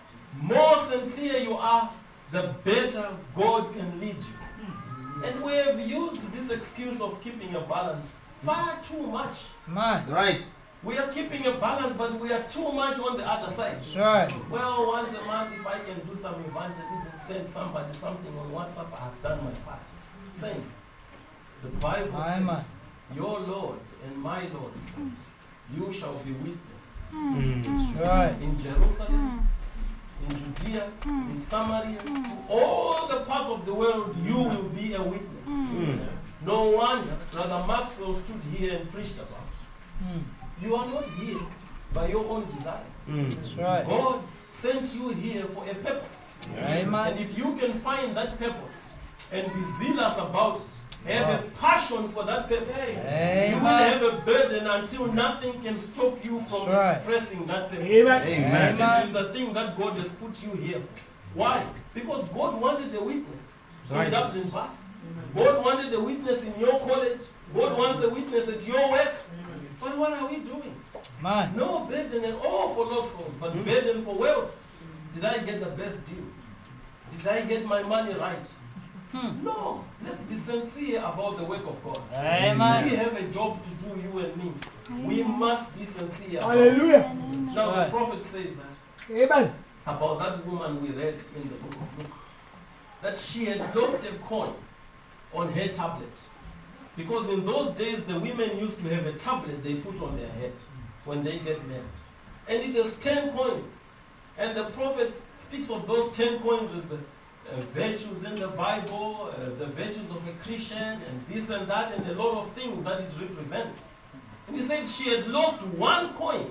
S5: More sincere you are, the better God can lead you. And we have used this excuse of keeping a balance far too much.
S2: Man.
S6: That's right.
S5: We are keeping a balance, but we are too much on the other side.
S2: That's right.
S5: Well, once a month, if I can do some evangelism, send somebody something on WhatsApp, I have done my part. Saints, the Bible
S2: My
S5: says,
S2: man.
S5: your Lord and my Lord said, you shall be witnesses
S6: Mm.
S2: That's right.
S5: in Jerusalem, in Judea, in Samaria, to all the parts of the world, you will be a witness.
S6: Mm.
S5: No wonder Brother Maxwell stood here and preached about.
S2: Mm.
S5: You are not here by your own desire.
S6: Mm.
S2: That's right.
S5: God sent you here for a purpose. And
S2: Amen.
S5: if you can find that purpose and be zealous about it, have a passion for that purpose, you will
S2: Amen.
S5: have a burden until nothing can stop you from
S2: That's right.
S5: expressing that purpose.
S3: Amen.
S6: Amen.
S5: This is the thing that God has put you here for. Why? Because God wanted a witness in
S6: Right.
S5: Dublin Bus. God wanted a witness in your college. God wants a witness at your work. But what are we doing?
S2: Man.
S5: No burden at all for lost souls, but burden for wealth. Did I get the best deal? Did I get my money right?
S2: Hmm.
S5: No. Let's be sincere about the work of God. We
S2: Amen.
S5: have a job to do, you and me. We must be sincere. about it.
S3: Hallelujah.
S5: Now the
S2: Right.
S5: prophet says that
S3: Amen.
S5: about that woman we read in the book of Luke, that she had lost a coin on her tablet. Because in those days, the women used to have a tablet they put on their head when they get married. And it has ten coins. And the prophet speaks of those ten coins as the uh, virtues in the Bible, uh, the virtues of a Christian, and this and that, and a lot of things that it represents. And he said she had lost one coin.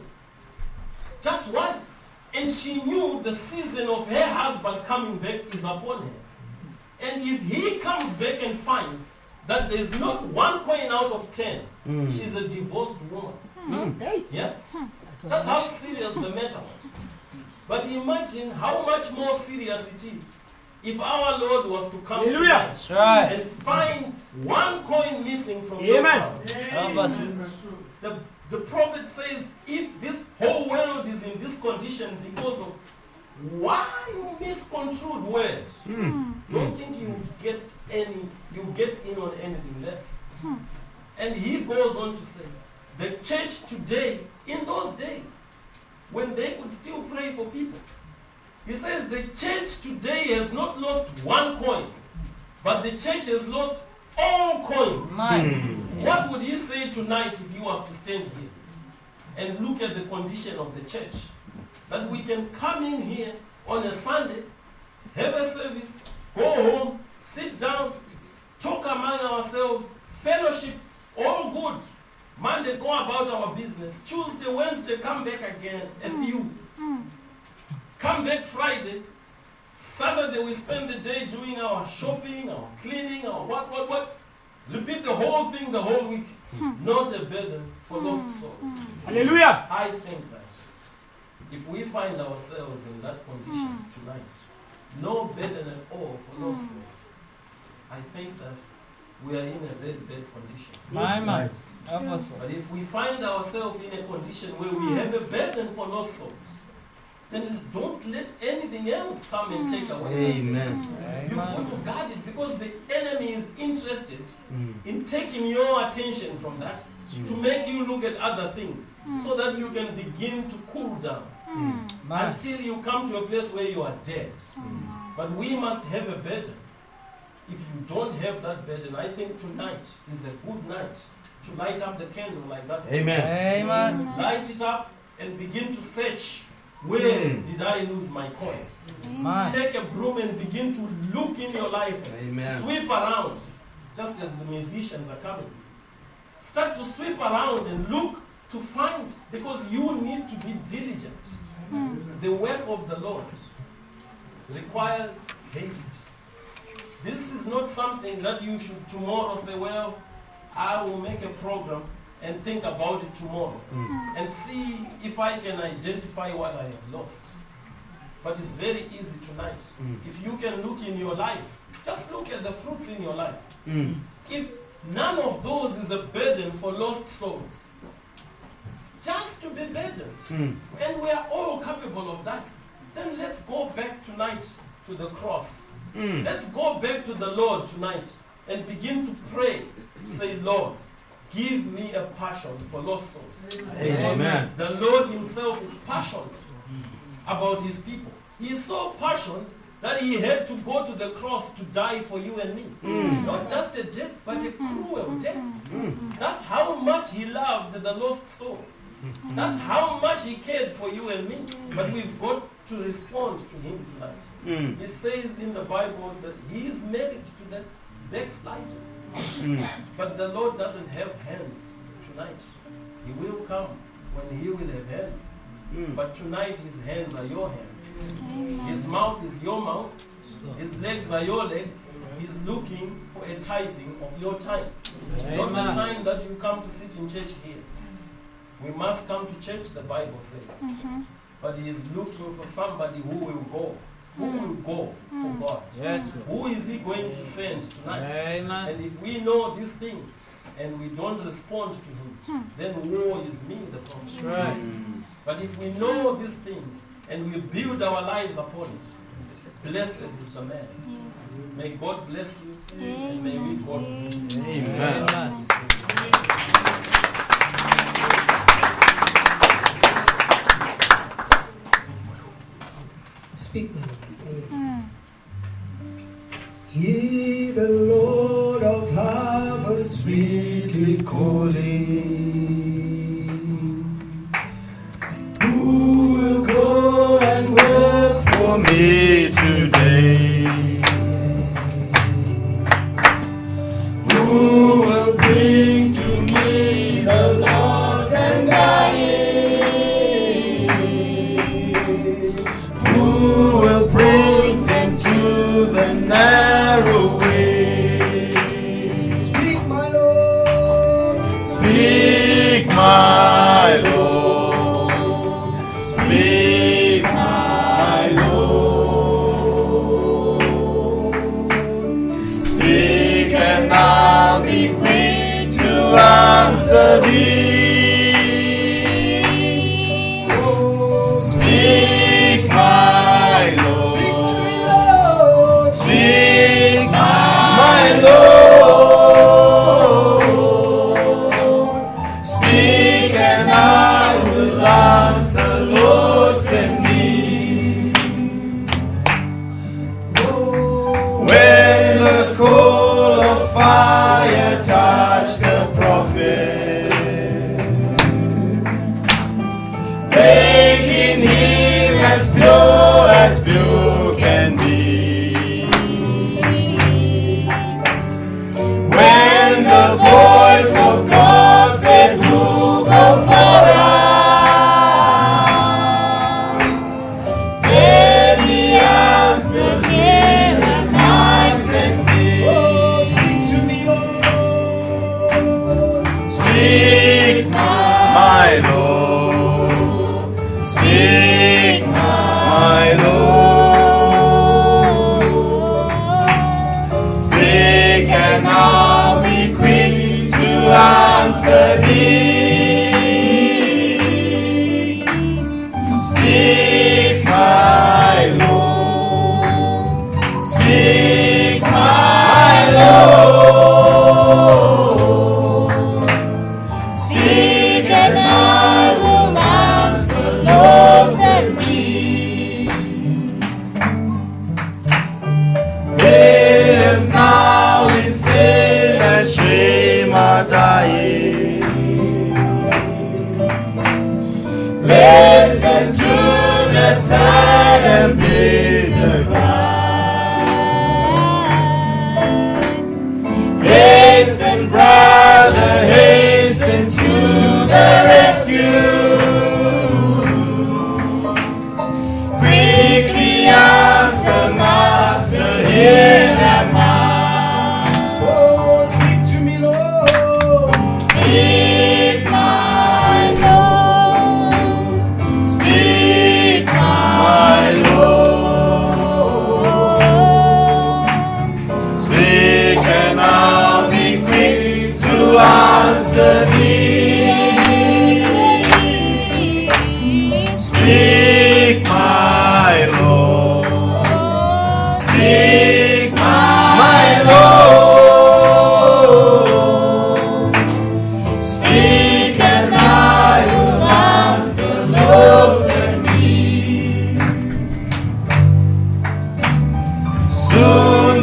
S5: Just one. And she knew the season of her husband coming back is upon her. And if he comes back and finds that there's not one coin out of ten,
S6: Mm.
S5: she's a divorced woman.
S3: Hey.
S5: Yeah? That's how serious the matter was. But imagine how much more serious it is if our Lord was to come
S3: Hallelujah.
S5: tonight
S2: That's right.
S5: and find one coin missing from your
S3: Amen.
S5: account.
S2: Help us.
S5: The, the prophet says if this whole world is in this condition because of one misconstrued word,
S6: Mm.
S5: don't think you get any, you get in on anything less. And he goes on to say, the church today, in those days, when they could still pray for people, he says the church today has not lost one coin, but the church has lost all coins.
S2: Man.
S5: What would you say tonight if you was to stand here and look at the condition of the church? That we can come in here on a Sunday, have a service, go home, sit down, talk among ourselves, fellowship, all good. Monday, go about our business. Tuesday, Wednesday, come back again, a few. Come back Friday. Saturday, Saturday we spend the day doing our shopping, our cleaning, our what, what, what. Repeat the whole thing the whole week. Not a burden for lost souls.
S6: Hallelujah.
S5: I think that if we find ourselves in that condition tonight, no burden at all for lost souls, I think that we are in a very bad condition.
S2: My man. Help us.
S5: But if we find ourselves in a condition where we have a burden for lost souls, then don't let anything else come and take away.
S1: Amen.
S5: You've got to guard it because the enemy is interested in taking your attention from that to make you look at other things so that you can begin to cool down
S2: Man.
S5: until you come to a place where you are dead. But we must have a burden. If you don't have that burden, I think tonight is a good night to light up the candle like that.
S1: Amen.
S2: Amen.
S5: Light it up and begin to search. Where
S1: Mm.
S5: did I lose my coin?
S2: Man.
S5: Take a broom and begin to look in your life.
S1: Amen.
S5: Sweep around, just as the musicians are coming. Start to sweep around and look to find, because you need to be diligent. The work of the Lord requires haste. This is not something that you should tomorrow say, well, I will make a program and think about it tomorrow and see if I can identify what I have lost. But it's very easy tonight. If you can look in your life, just look at the fruits in your life.
S1: Mm.
S5: If none of those is a burden for lost souls, just to be burdened,
S1: Mm.
S5: and we are all capable of that, then let's go back tonight to the cross.
S1: Mm.
S5: Let's go back to the Lord tonight and begin to pray. Say, Lord, give me a passion for lost souls.
S1: Amen.
S5: The Lord himself is passionate about his people. He is so passionate that he had to go to the cross to die for you and me.
S1: Mm.
S5: Not just a death, but a cruel death. That's how much he loved the lost soul. That's how much he cared for you and me. But we've got to respond to him tonight.
S1: Mm.
S5: It says in the Bible that he is married to that backslider.
S1: Mm.
S5: But the Lord doesn't have hands tonight. He will come when he will have hands.
S1: Mm.
S5: But tonight his hands are your hands. His mouth is your mouth. His legs are your legs. He's looking for a tithing of your time. Not the
S2: Amen.
S5: time that you come to sit in church here. We must come to church, the Bible says. But he is looking for somebody who will go. Who will go for God?
S2: Yes, Lord.
S5: Who is he going to send tonight?
S2: Amen.
S5: And if we know these things and we don't respond to him, then woe is me, the promise.
S2: That's right.
S5: But if we know these things and we build our lives upon it, blessed is the man.
S4: Yes.
S5: May God bless you and may we go to him.
S1: Amen.
S2: Amen.
S3: Speak, my Lord. Amen. Hear the Lord of harvest sweetly calling. Who will go and work for me today? Who will bring to me the lost and dying? Who will bring them to the narrow way? Speak, my Lord. Speak, my Lord. Speak, my Lord. Speak, and I'll be quick to answer thee. Oh, speak, my Lord. Speak, my Lord. Speak, and I will answer, Lord, send me. When the coal of fire touched the prophet,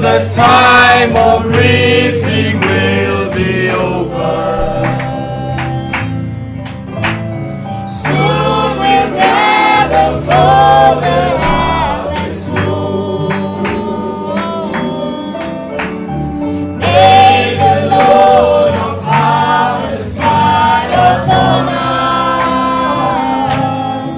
S7: soon the time of reaping will be over.
S4: Soon we'll gather for the harvest moon. May the Lord of harvest smile upon us.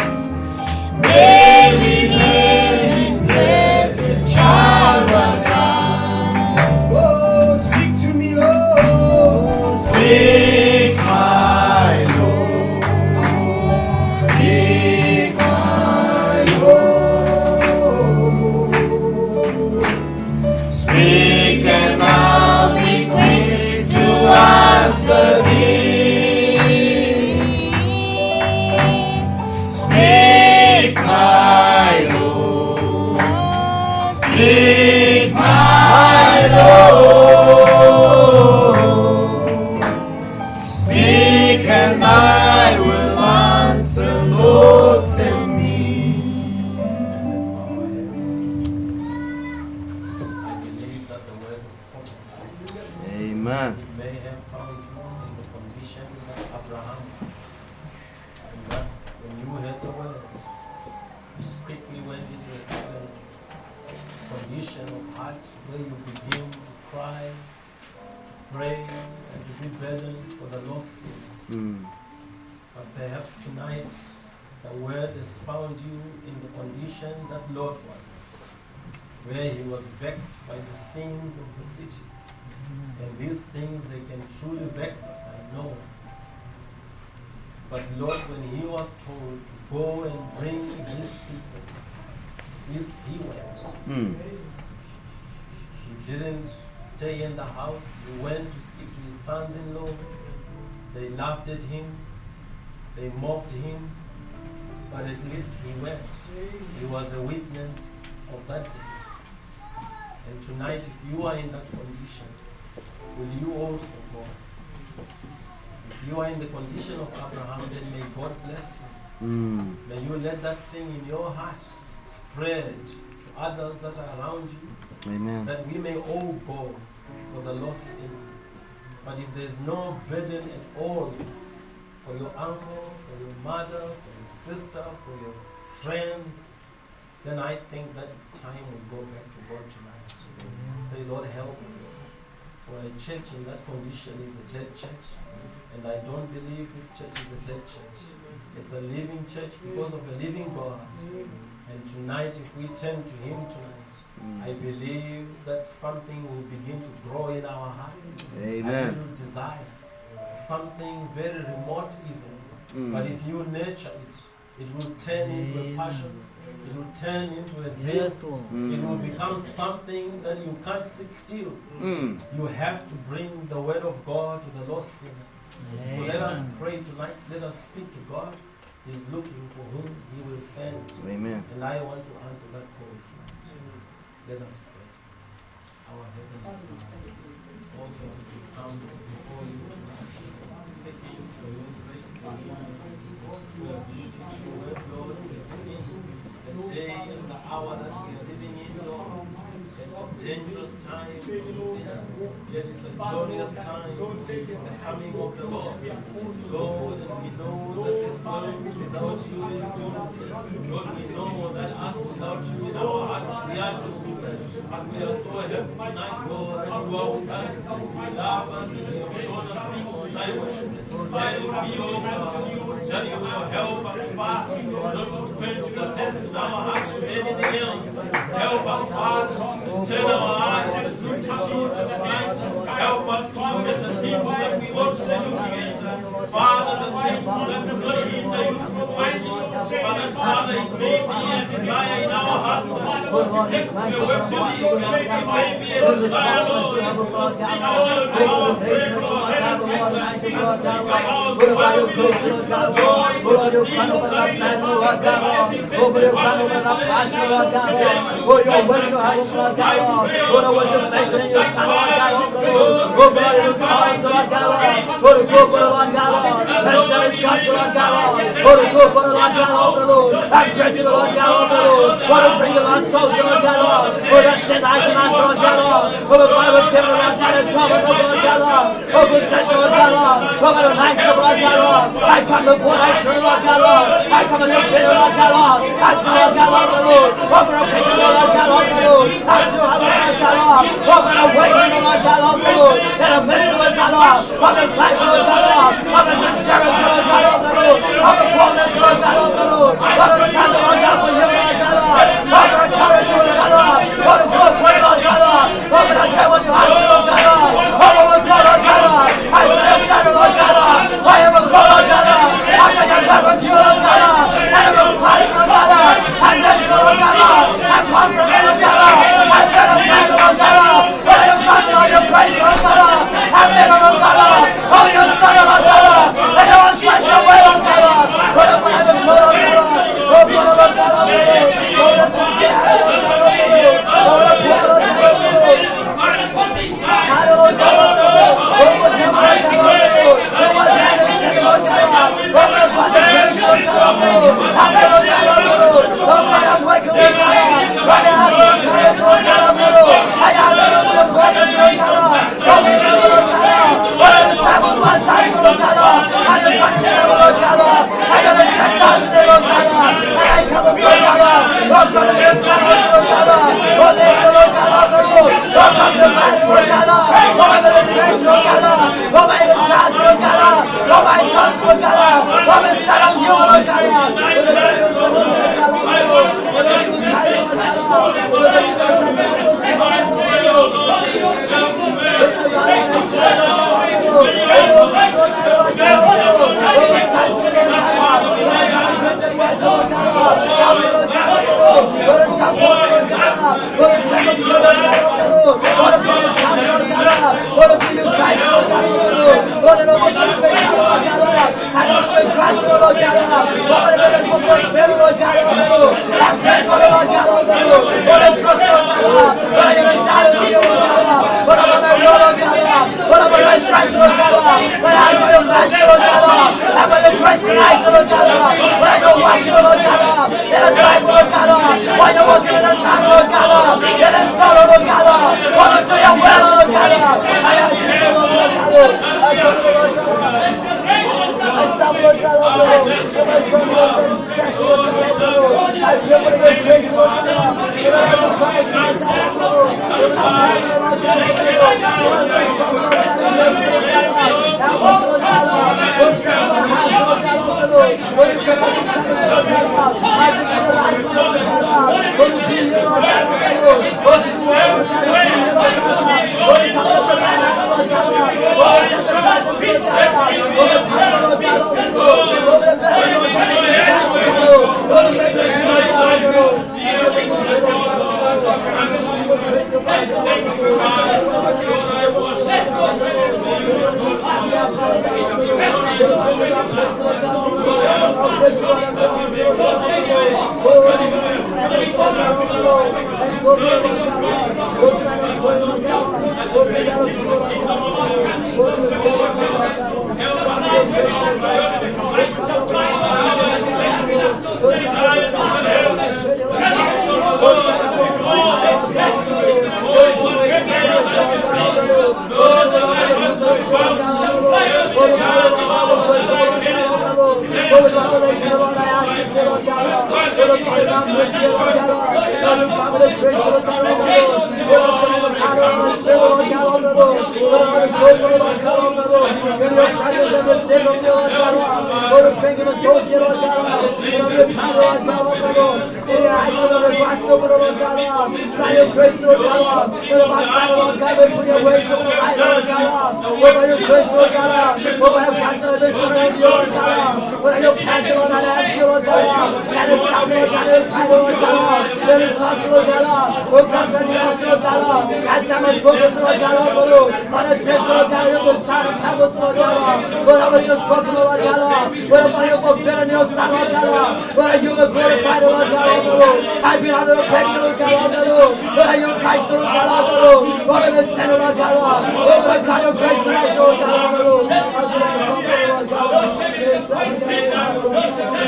S4: May we hear His blessed child God.
S3: Oh, speak to me, Lord.
S7: Speak, my Lord. Speak, my
S3: Lord.
S7: Speak, and I'll be quick to answer thee. Speak, my Lord. Speak, my Lord. Speak, and I will answer, Lord, send me.
S5: I believe that the word is spoken.
S7: Amen.
S5: It may have found you in the condition that Abraham was. And that when you heard the word, you quickly went into a certain condition of heart where you begin to cry, to pray, and to be burdened for the lost sin.
S7: Mm.
S5: But perhaps tonight the word has found you in the condition that Lot was, where he was vexed by the sins of the city. And these things, they can truly vex us, I know. But Lot, when he was told to go and bring his people, at least he went.
S7: Mm.
S5: He didn't stay in the house. He went to speak to his sons-in-law. They laughed at him. They mocked him. But at least he went. He was a witness of that day. And tonight, if you are in that condition, will you also go? If you are in the condition of Abraham, then may God bless you.
S7: Mm.
S5: May you let that thing in your heart spread to others that are around you,
S7: Amen.
S5: that we may all go for the lost sin. But if there's no burden at all for your uncle, for your mother, for your sister, for your friends, then I think that it's time we go back to God tonight. Say, Lord, help us. For a church in that condition is a dead church. And I don't believe this church is a dead church. It's a living church because of a living God. And tonight, if we turn to Him tonight,
S7: Mm.
S5: I believe that something will begin to grow in our hearts.
S7: Amen.
S5: A little desire. Something very remote even.
S7: Mm.
S5: But if you nurture it, it will turn into a passion. It will turn into a zeal.
S2: Yes, Lord.
S7: Mm.
S5: It will become something that you can't sit still.
S7: Mm.
S5: You have to bring the word of God to the lost sinner. So let us pray tonight. Let us speak to God. He's looking for whom He will send.
S7: Amen.
S5: And I want to answer that call tonight. Let us pray. Our Heavenly Father, oh God, we come before you tonight, seeking for your grace and your mercy. We have been to your word, Lord. We have seen the day and the hour that we are living in, Lord. It's a dangerous time for the sinner, yet it's a glorious time. It's the coming of the Lord. Lord, and we know that this world without you is doomed. Lord, we know that us without you in our hearts, we are doomed. And we are so happy tonight, Lord, that you are with us. You love us and you have shown us things tonight. And we oh God, that you will help us, Father, not to quench your thirst in our hearts with anything else. Help us, Father, to turn our hearts to Jesus Christ. Help us to look at the things that we ought to look at. Father, the things that we not hinder you from finding. Father, Father, it may be a desire in our hearts to connect to your word. It may be a desire, Lord, to speak our word to our prayer, Lord. Let us speak about the word of God. Lord, the things that we
S2: Over your plan, over our passion, Lord God. For your word to have over our God, Lord. For the word to place in your Son, Lord God. Over your cause, Lord God. For the book, Lord God. Passion is God, Lord God, Lord. Oh, to go for the Lord God, Lord. I pray to the Lord God, Lord. Oh, to bring the lost souls, Lord God, Lord. Oh, to send eyes and eyes, Lord God, Lord. Oh, the Father, we give the Lord God, and cover the Lord God, Lord. Oh, good session, Lord God, Lord. Oh, by the night, Lord God, Lord. I come before I turn, Lord God, Lord. I come in your bitter, Lord God, Lord. I do, Lord God, Lord. Oh, for a patient, Lord God, Lord. I do, Lord God, Lord. Oh, for an awakening, Lord God, Lord. And a minister, Lord God, Lord. Of his life, Lord God, Lord. Of his sincerity, Lord God, Lord. Of his boldness, Lord God, Lord. Of his standing, Lord God, for you, Lord God, Lord. Of her courage, Lord God, Lord. Of the good for you, Lord God, Lord. Of the day when you answer, Lord God, Lord. Of the Lord God, Lord God, Lord. I say, I'm standing, Lord God, Lord. I am a God, Lord God, Lord. I take a back with you, Lord God, Lord. I am a Christ, Lord God, Lord. I'm ready, Lord God, Lord. I'm confident, Lord God, Lord. I'm ready to stand, Lord God, Lord. But I am running on your grace, Lord God, Lord. I'm ready, Lord God, Lord. Oh, you're standing, Lord God, Lord. And you want to smash your way, Lord God, Lord. But I'm going to go, Lord God, Lord. Oh, God, Lord God, Lord. Oh, let's just say, Lord God, Lord. Oh, Lord God, Lord.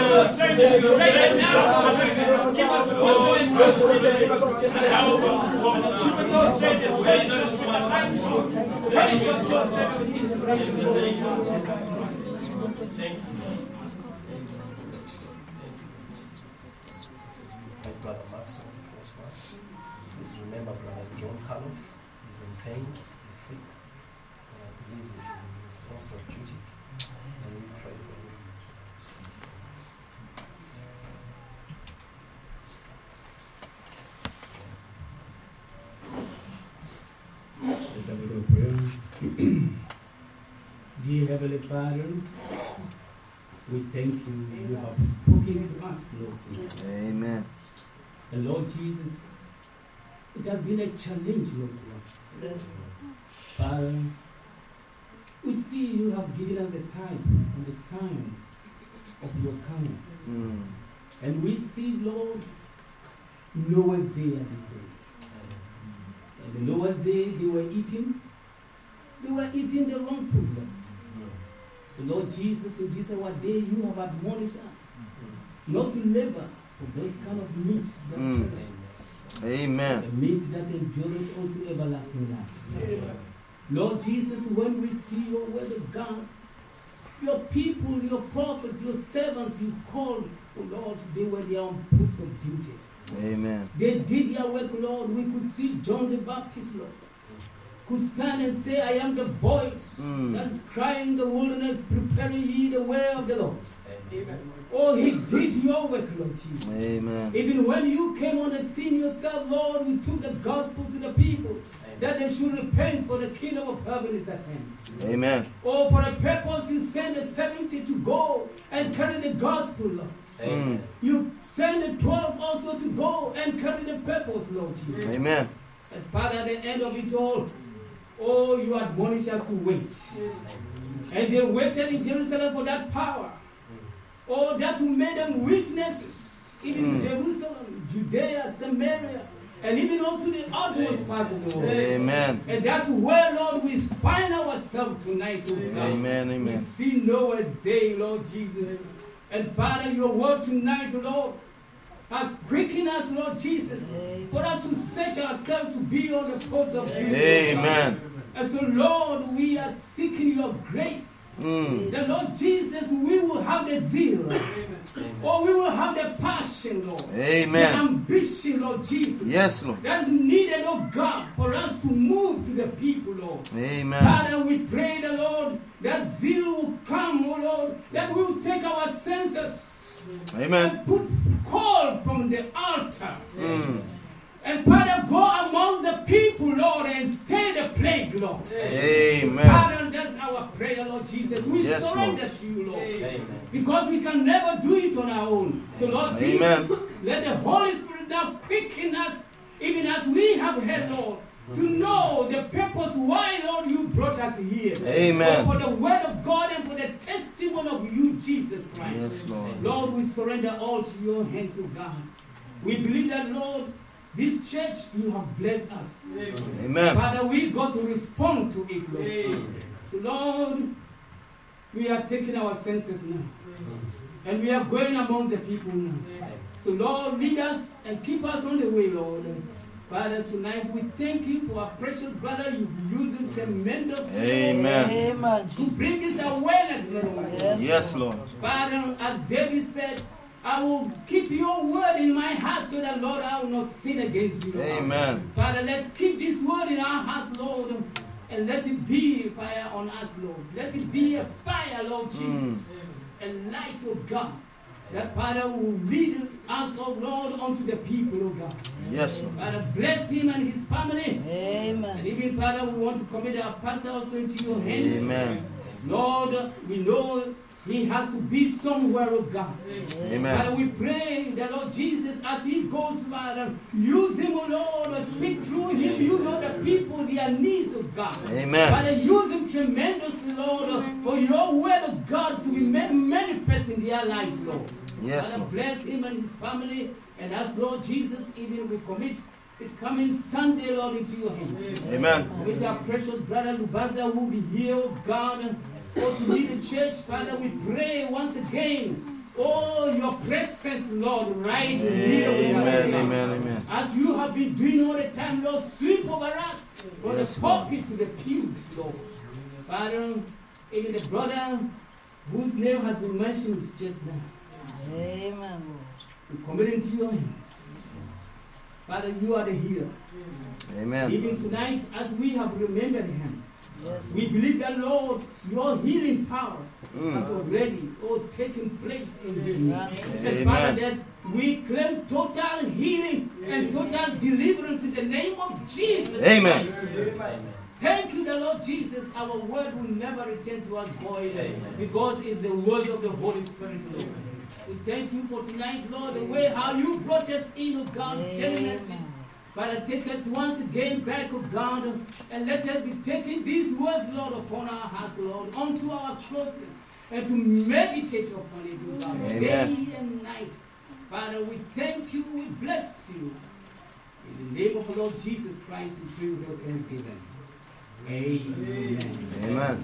S5: Brother Maxwell, please remember Brother John Carlos. He's in pain, he's sick, and I believe he's in his post of duty. And we pray for him.
S6: Let's have a little prayer. Dear Heavenly Father, we thank you. You have spoken to us, Lord Jesus.
S7: Amen.
S6: And Lord Jesus, it has been a challenge, Lord, to us.
S3: Yes.
S6: Father, we see you have given us the type and the signs of your coming.
S7: Mm.
S6: And we see, Lord, Noah's day and this day. And the Noah's day, they were eating. They were eating the wrong food, Lord. The Lord Jesus, in this our day, you have admonished us not to labor for those kind of meat that
S7: Mm. Amen.
S6: the meat that endureth unto everlasting life. Lord Jesus, when we see your word of God, your people, your prophets, your servants, you called, oh Lord, they were their own post of duty.
S7: Amen.
S6: They did their work, Lord. We could see John the Baptist, Lord, could stand and say, I am the voice
S7: Mm.
S6: that is crying in the wilderness, preparing ye the way of the Lord.
S5: Amen.
S6: Oh, he did your work, Lord Jesus.
S7: Amen.
S6: Even when you came on the scene yourself, Lord, you took the gospel to the people that they should repent, for the kingdom of heaven is at hand.
S7: Amen.
S6: Oh, for a purpose you send the seventy to go and carry the gospel, Lord.
S5: Amen.
S6: You send the twelve also to go and carry the purpose, Lord Jesus.
S7: Amen.
S6: And Father, at the end of it all, oh, you admonish us to wait. And they waited in Jerusalem for that power. Oh, that made them witnesses, even in
S7: Mm.
S6: Jerusalem, Judea, Samaria, and even unto the utmost parts of the world.
S7: Amen.
S6: And that's where, Lord, we find ourselves tonight, oh God.
S7: Amen.
S6: We
S7: Amen.
S6: see Noah's day, Lord Jesus. And Father, your word tonight, Lord, has quickened us, Lord Jesus, for us to search ourselves to be on the post of duty.
S7: Amen.
S6: And so, Lord, we are seeking your grace.
S7: Mm.
S6: The Lord Jesus, we will have the zeal. Or we will have the passion, Lord. The
S7: Amen.
S6: ambition, Lord Jesus.
S7: Yes, Lord.
S6: That is needed, oh God, for us to move to the people, Lord.
S7: Amen.
S6: Father, we pray the Lord, that zeal will come, oh Lord, that we will take our senses
S7: Amen.
S6: and put call from the altar.
S7: Mm.
S6: And Father, go amongst the people, Lord, and stay the plague, Lord.
S7: Amen.
S6: Father, that's our prayer, Lord Jesus. We
S7: Yes,
S6: surrender
S7: Lord.
S6: to you, Lord.
S5: Amen.
S6: Because we can never do it on our own. So, Lord Jesus,
S7: Amen.
S6: let the Holy Spirit now quicken us, even as we have heard, Lord, to know the purpose why, Lord, you brought us here.
S7: Amen.
S6: For the word of God and for the testimony of you, Jesus Christ.
S7: Yes, Lord.
S6: Lord, we surrender all to your hands, O God. We believe that, Lord, this church, you have blessed us.
S7: Amen.
S6: Father, we got to respond to it, Lord. So, Lord, we are taking our senses now. And we are going among the people now. So, Lord, lead us and keep us on the way, Lord. Father, tonight we thank you for our precious brother. You've used him tremendously.
S7: Amen.
S3: Amen.
S6: To bring this awareness, Lord.
S3: Yes.
S7: Yes, Lord.
S6: Father, as David said, I will keep your word in my heart so that, Lord, I will not sin against you.
S7: Amen.
S6: Father, let's keep this word in our heart, Lord, and let it be fire on us, Lord. Let it be a fire, Lord Jesus, a light, oh God, that, Father, will lead us, oh Lord, unto the people, oh God.
S7: Yes, Lord.
S6: Father, bless him and his family. And
S3: Amen.
S6: even, Father, we want to commit our pastor also into your hands.
S7: Amen.
S6: Lord, we know he has to be somewhere, oh God. Father,
S7: Amen.
S6: we pray that, Lord Jesus, as he goes, Father, use him, oh Lord, and speak through him. You know the people, their needs, oh God.
S7: Amen.
S6: Father, use him tremendously, Lord, for your word of God to be made manifest in their lives, Lord.
S7: Yes,
S6: Father,
S7: Lord.
S6: bless him and his family. And as Lord Jesus, even we commit it coming Sunday, Lord, into your hands.
S7: Amen.
S6: With our precious brother Lubaza, who will be here, oh God, oh, to lead the church. Father, we pray once again oh, your presence, Lord, right here with us.
S2: Amen,
S6: Lord.
S2: amen, amen.
S6: As you have been doing all the time, Lord, sweep over us from
S2: Yes,
S6: the
S2: Lord.
S6: pulpit to the pews, Lord. Father, even the brother whose name has been mentioned just now,
S4: Amen.
S6: we commit into your hands. Father, you are the healer.
S2: Amen.
S6: Even tonight, as we have remembered him,
S4: Yes.
S6: we believe that, Lord, your healing power has
S2: Mm.
S6: already oh, taken place in him.
S4: Amen.
S6: And Father, that we claim total healing and total deliverance in the name of Jesus
S2: Amen.
S6: Christ.
S5: Amen.
S6: Thank you, the Lord Jesus. Our word will never return to us void
S5: Amen.
S6: because it's the word of the Holy Spirit, Lord. We thank you for tonight, Lord, the way how you brought us in, oh God, Genesis. Father, take us once again back, oh God, and let us be taking these words, Lord, upon our hearts, Lord, onto our closest, and to meditate upon it, oh God,
S2: Amen.
S6: day and night. Father, we thank you, we bless you. In the name of the Lord Jesus Christ, we pray with our thanksgiving. Amen.
S2: Amen.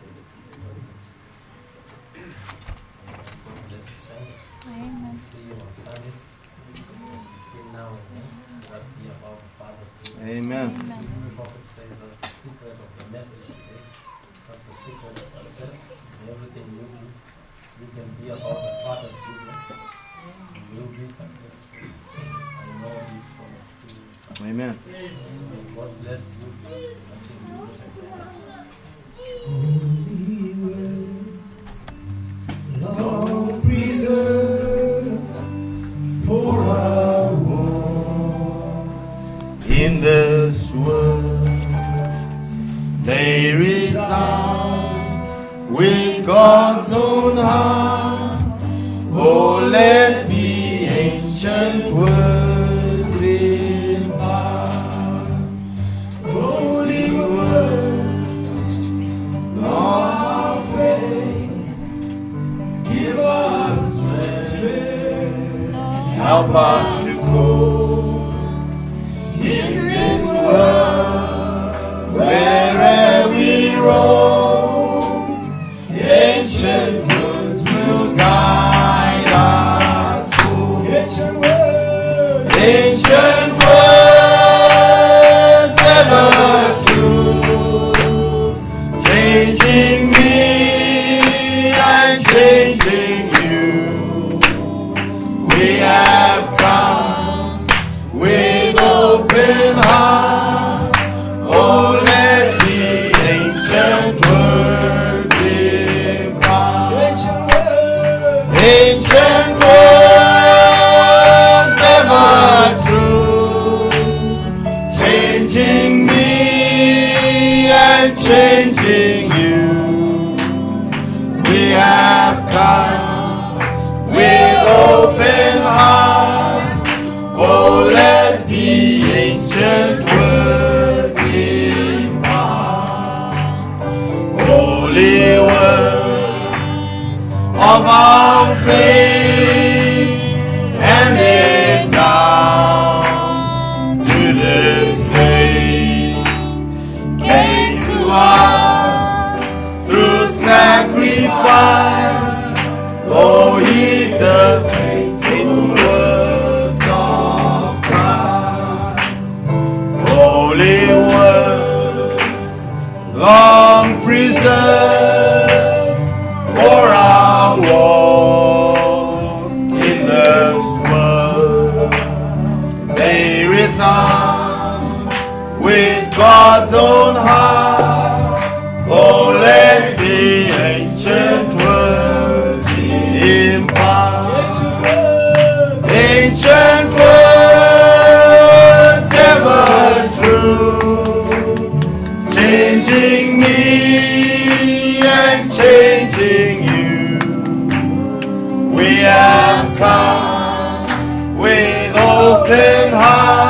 S5: God bless you, saints.
S4: Amen.
S5: We'll see you on Sunday. Between now and then, let us be about the Father's business.
S2: Amen.
S4: Amen.
S5: The prophet says that's the secret of the message today. That's the secret of success. In everything you do, you can be about the Father's business. You will be successful. I know this from experience.
S2: Amen.
S5: So may God bless you until you meet again next time.
S3: Holy words, long preserved for our walk.
S7: In this world, they resound with God's own heart. Oh, let the ancient words impart. Holy words, Lord of faith, give us strength, help us to go in this world, wherever we roam. Ancient words will guide us home. Ancient words, ancient words, ever true, changing me and changing you. We have come with open hearts. Oh, let the ancient words impart. Ancient words, ever true, changing me and changing you. We have come with open hearts. Oh, let the ancient words impart. Holy words of our faith, and it down to this day came to us through sacrifice. Oh, heed the faithful words of Christ. Holy words, long preserved for our walk in this world. They resound with God's own heart. Oh, let the ancient words impart. Ancient words, ever true, changing me and changing you. We have come with open hearts.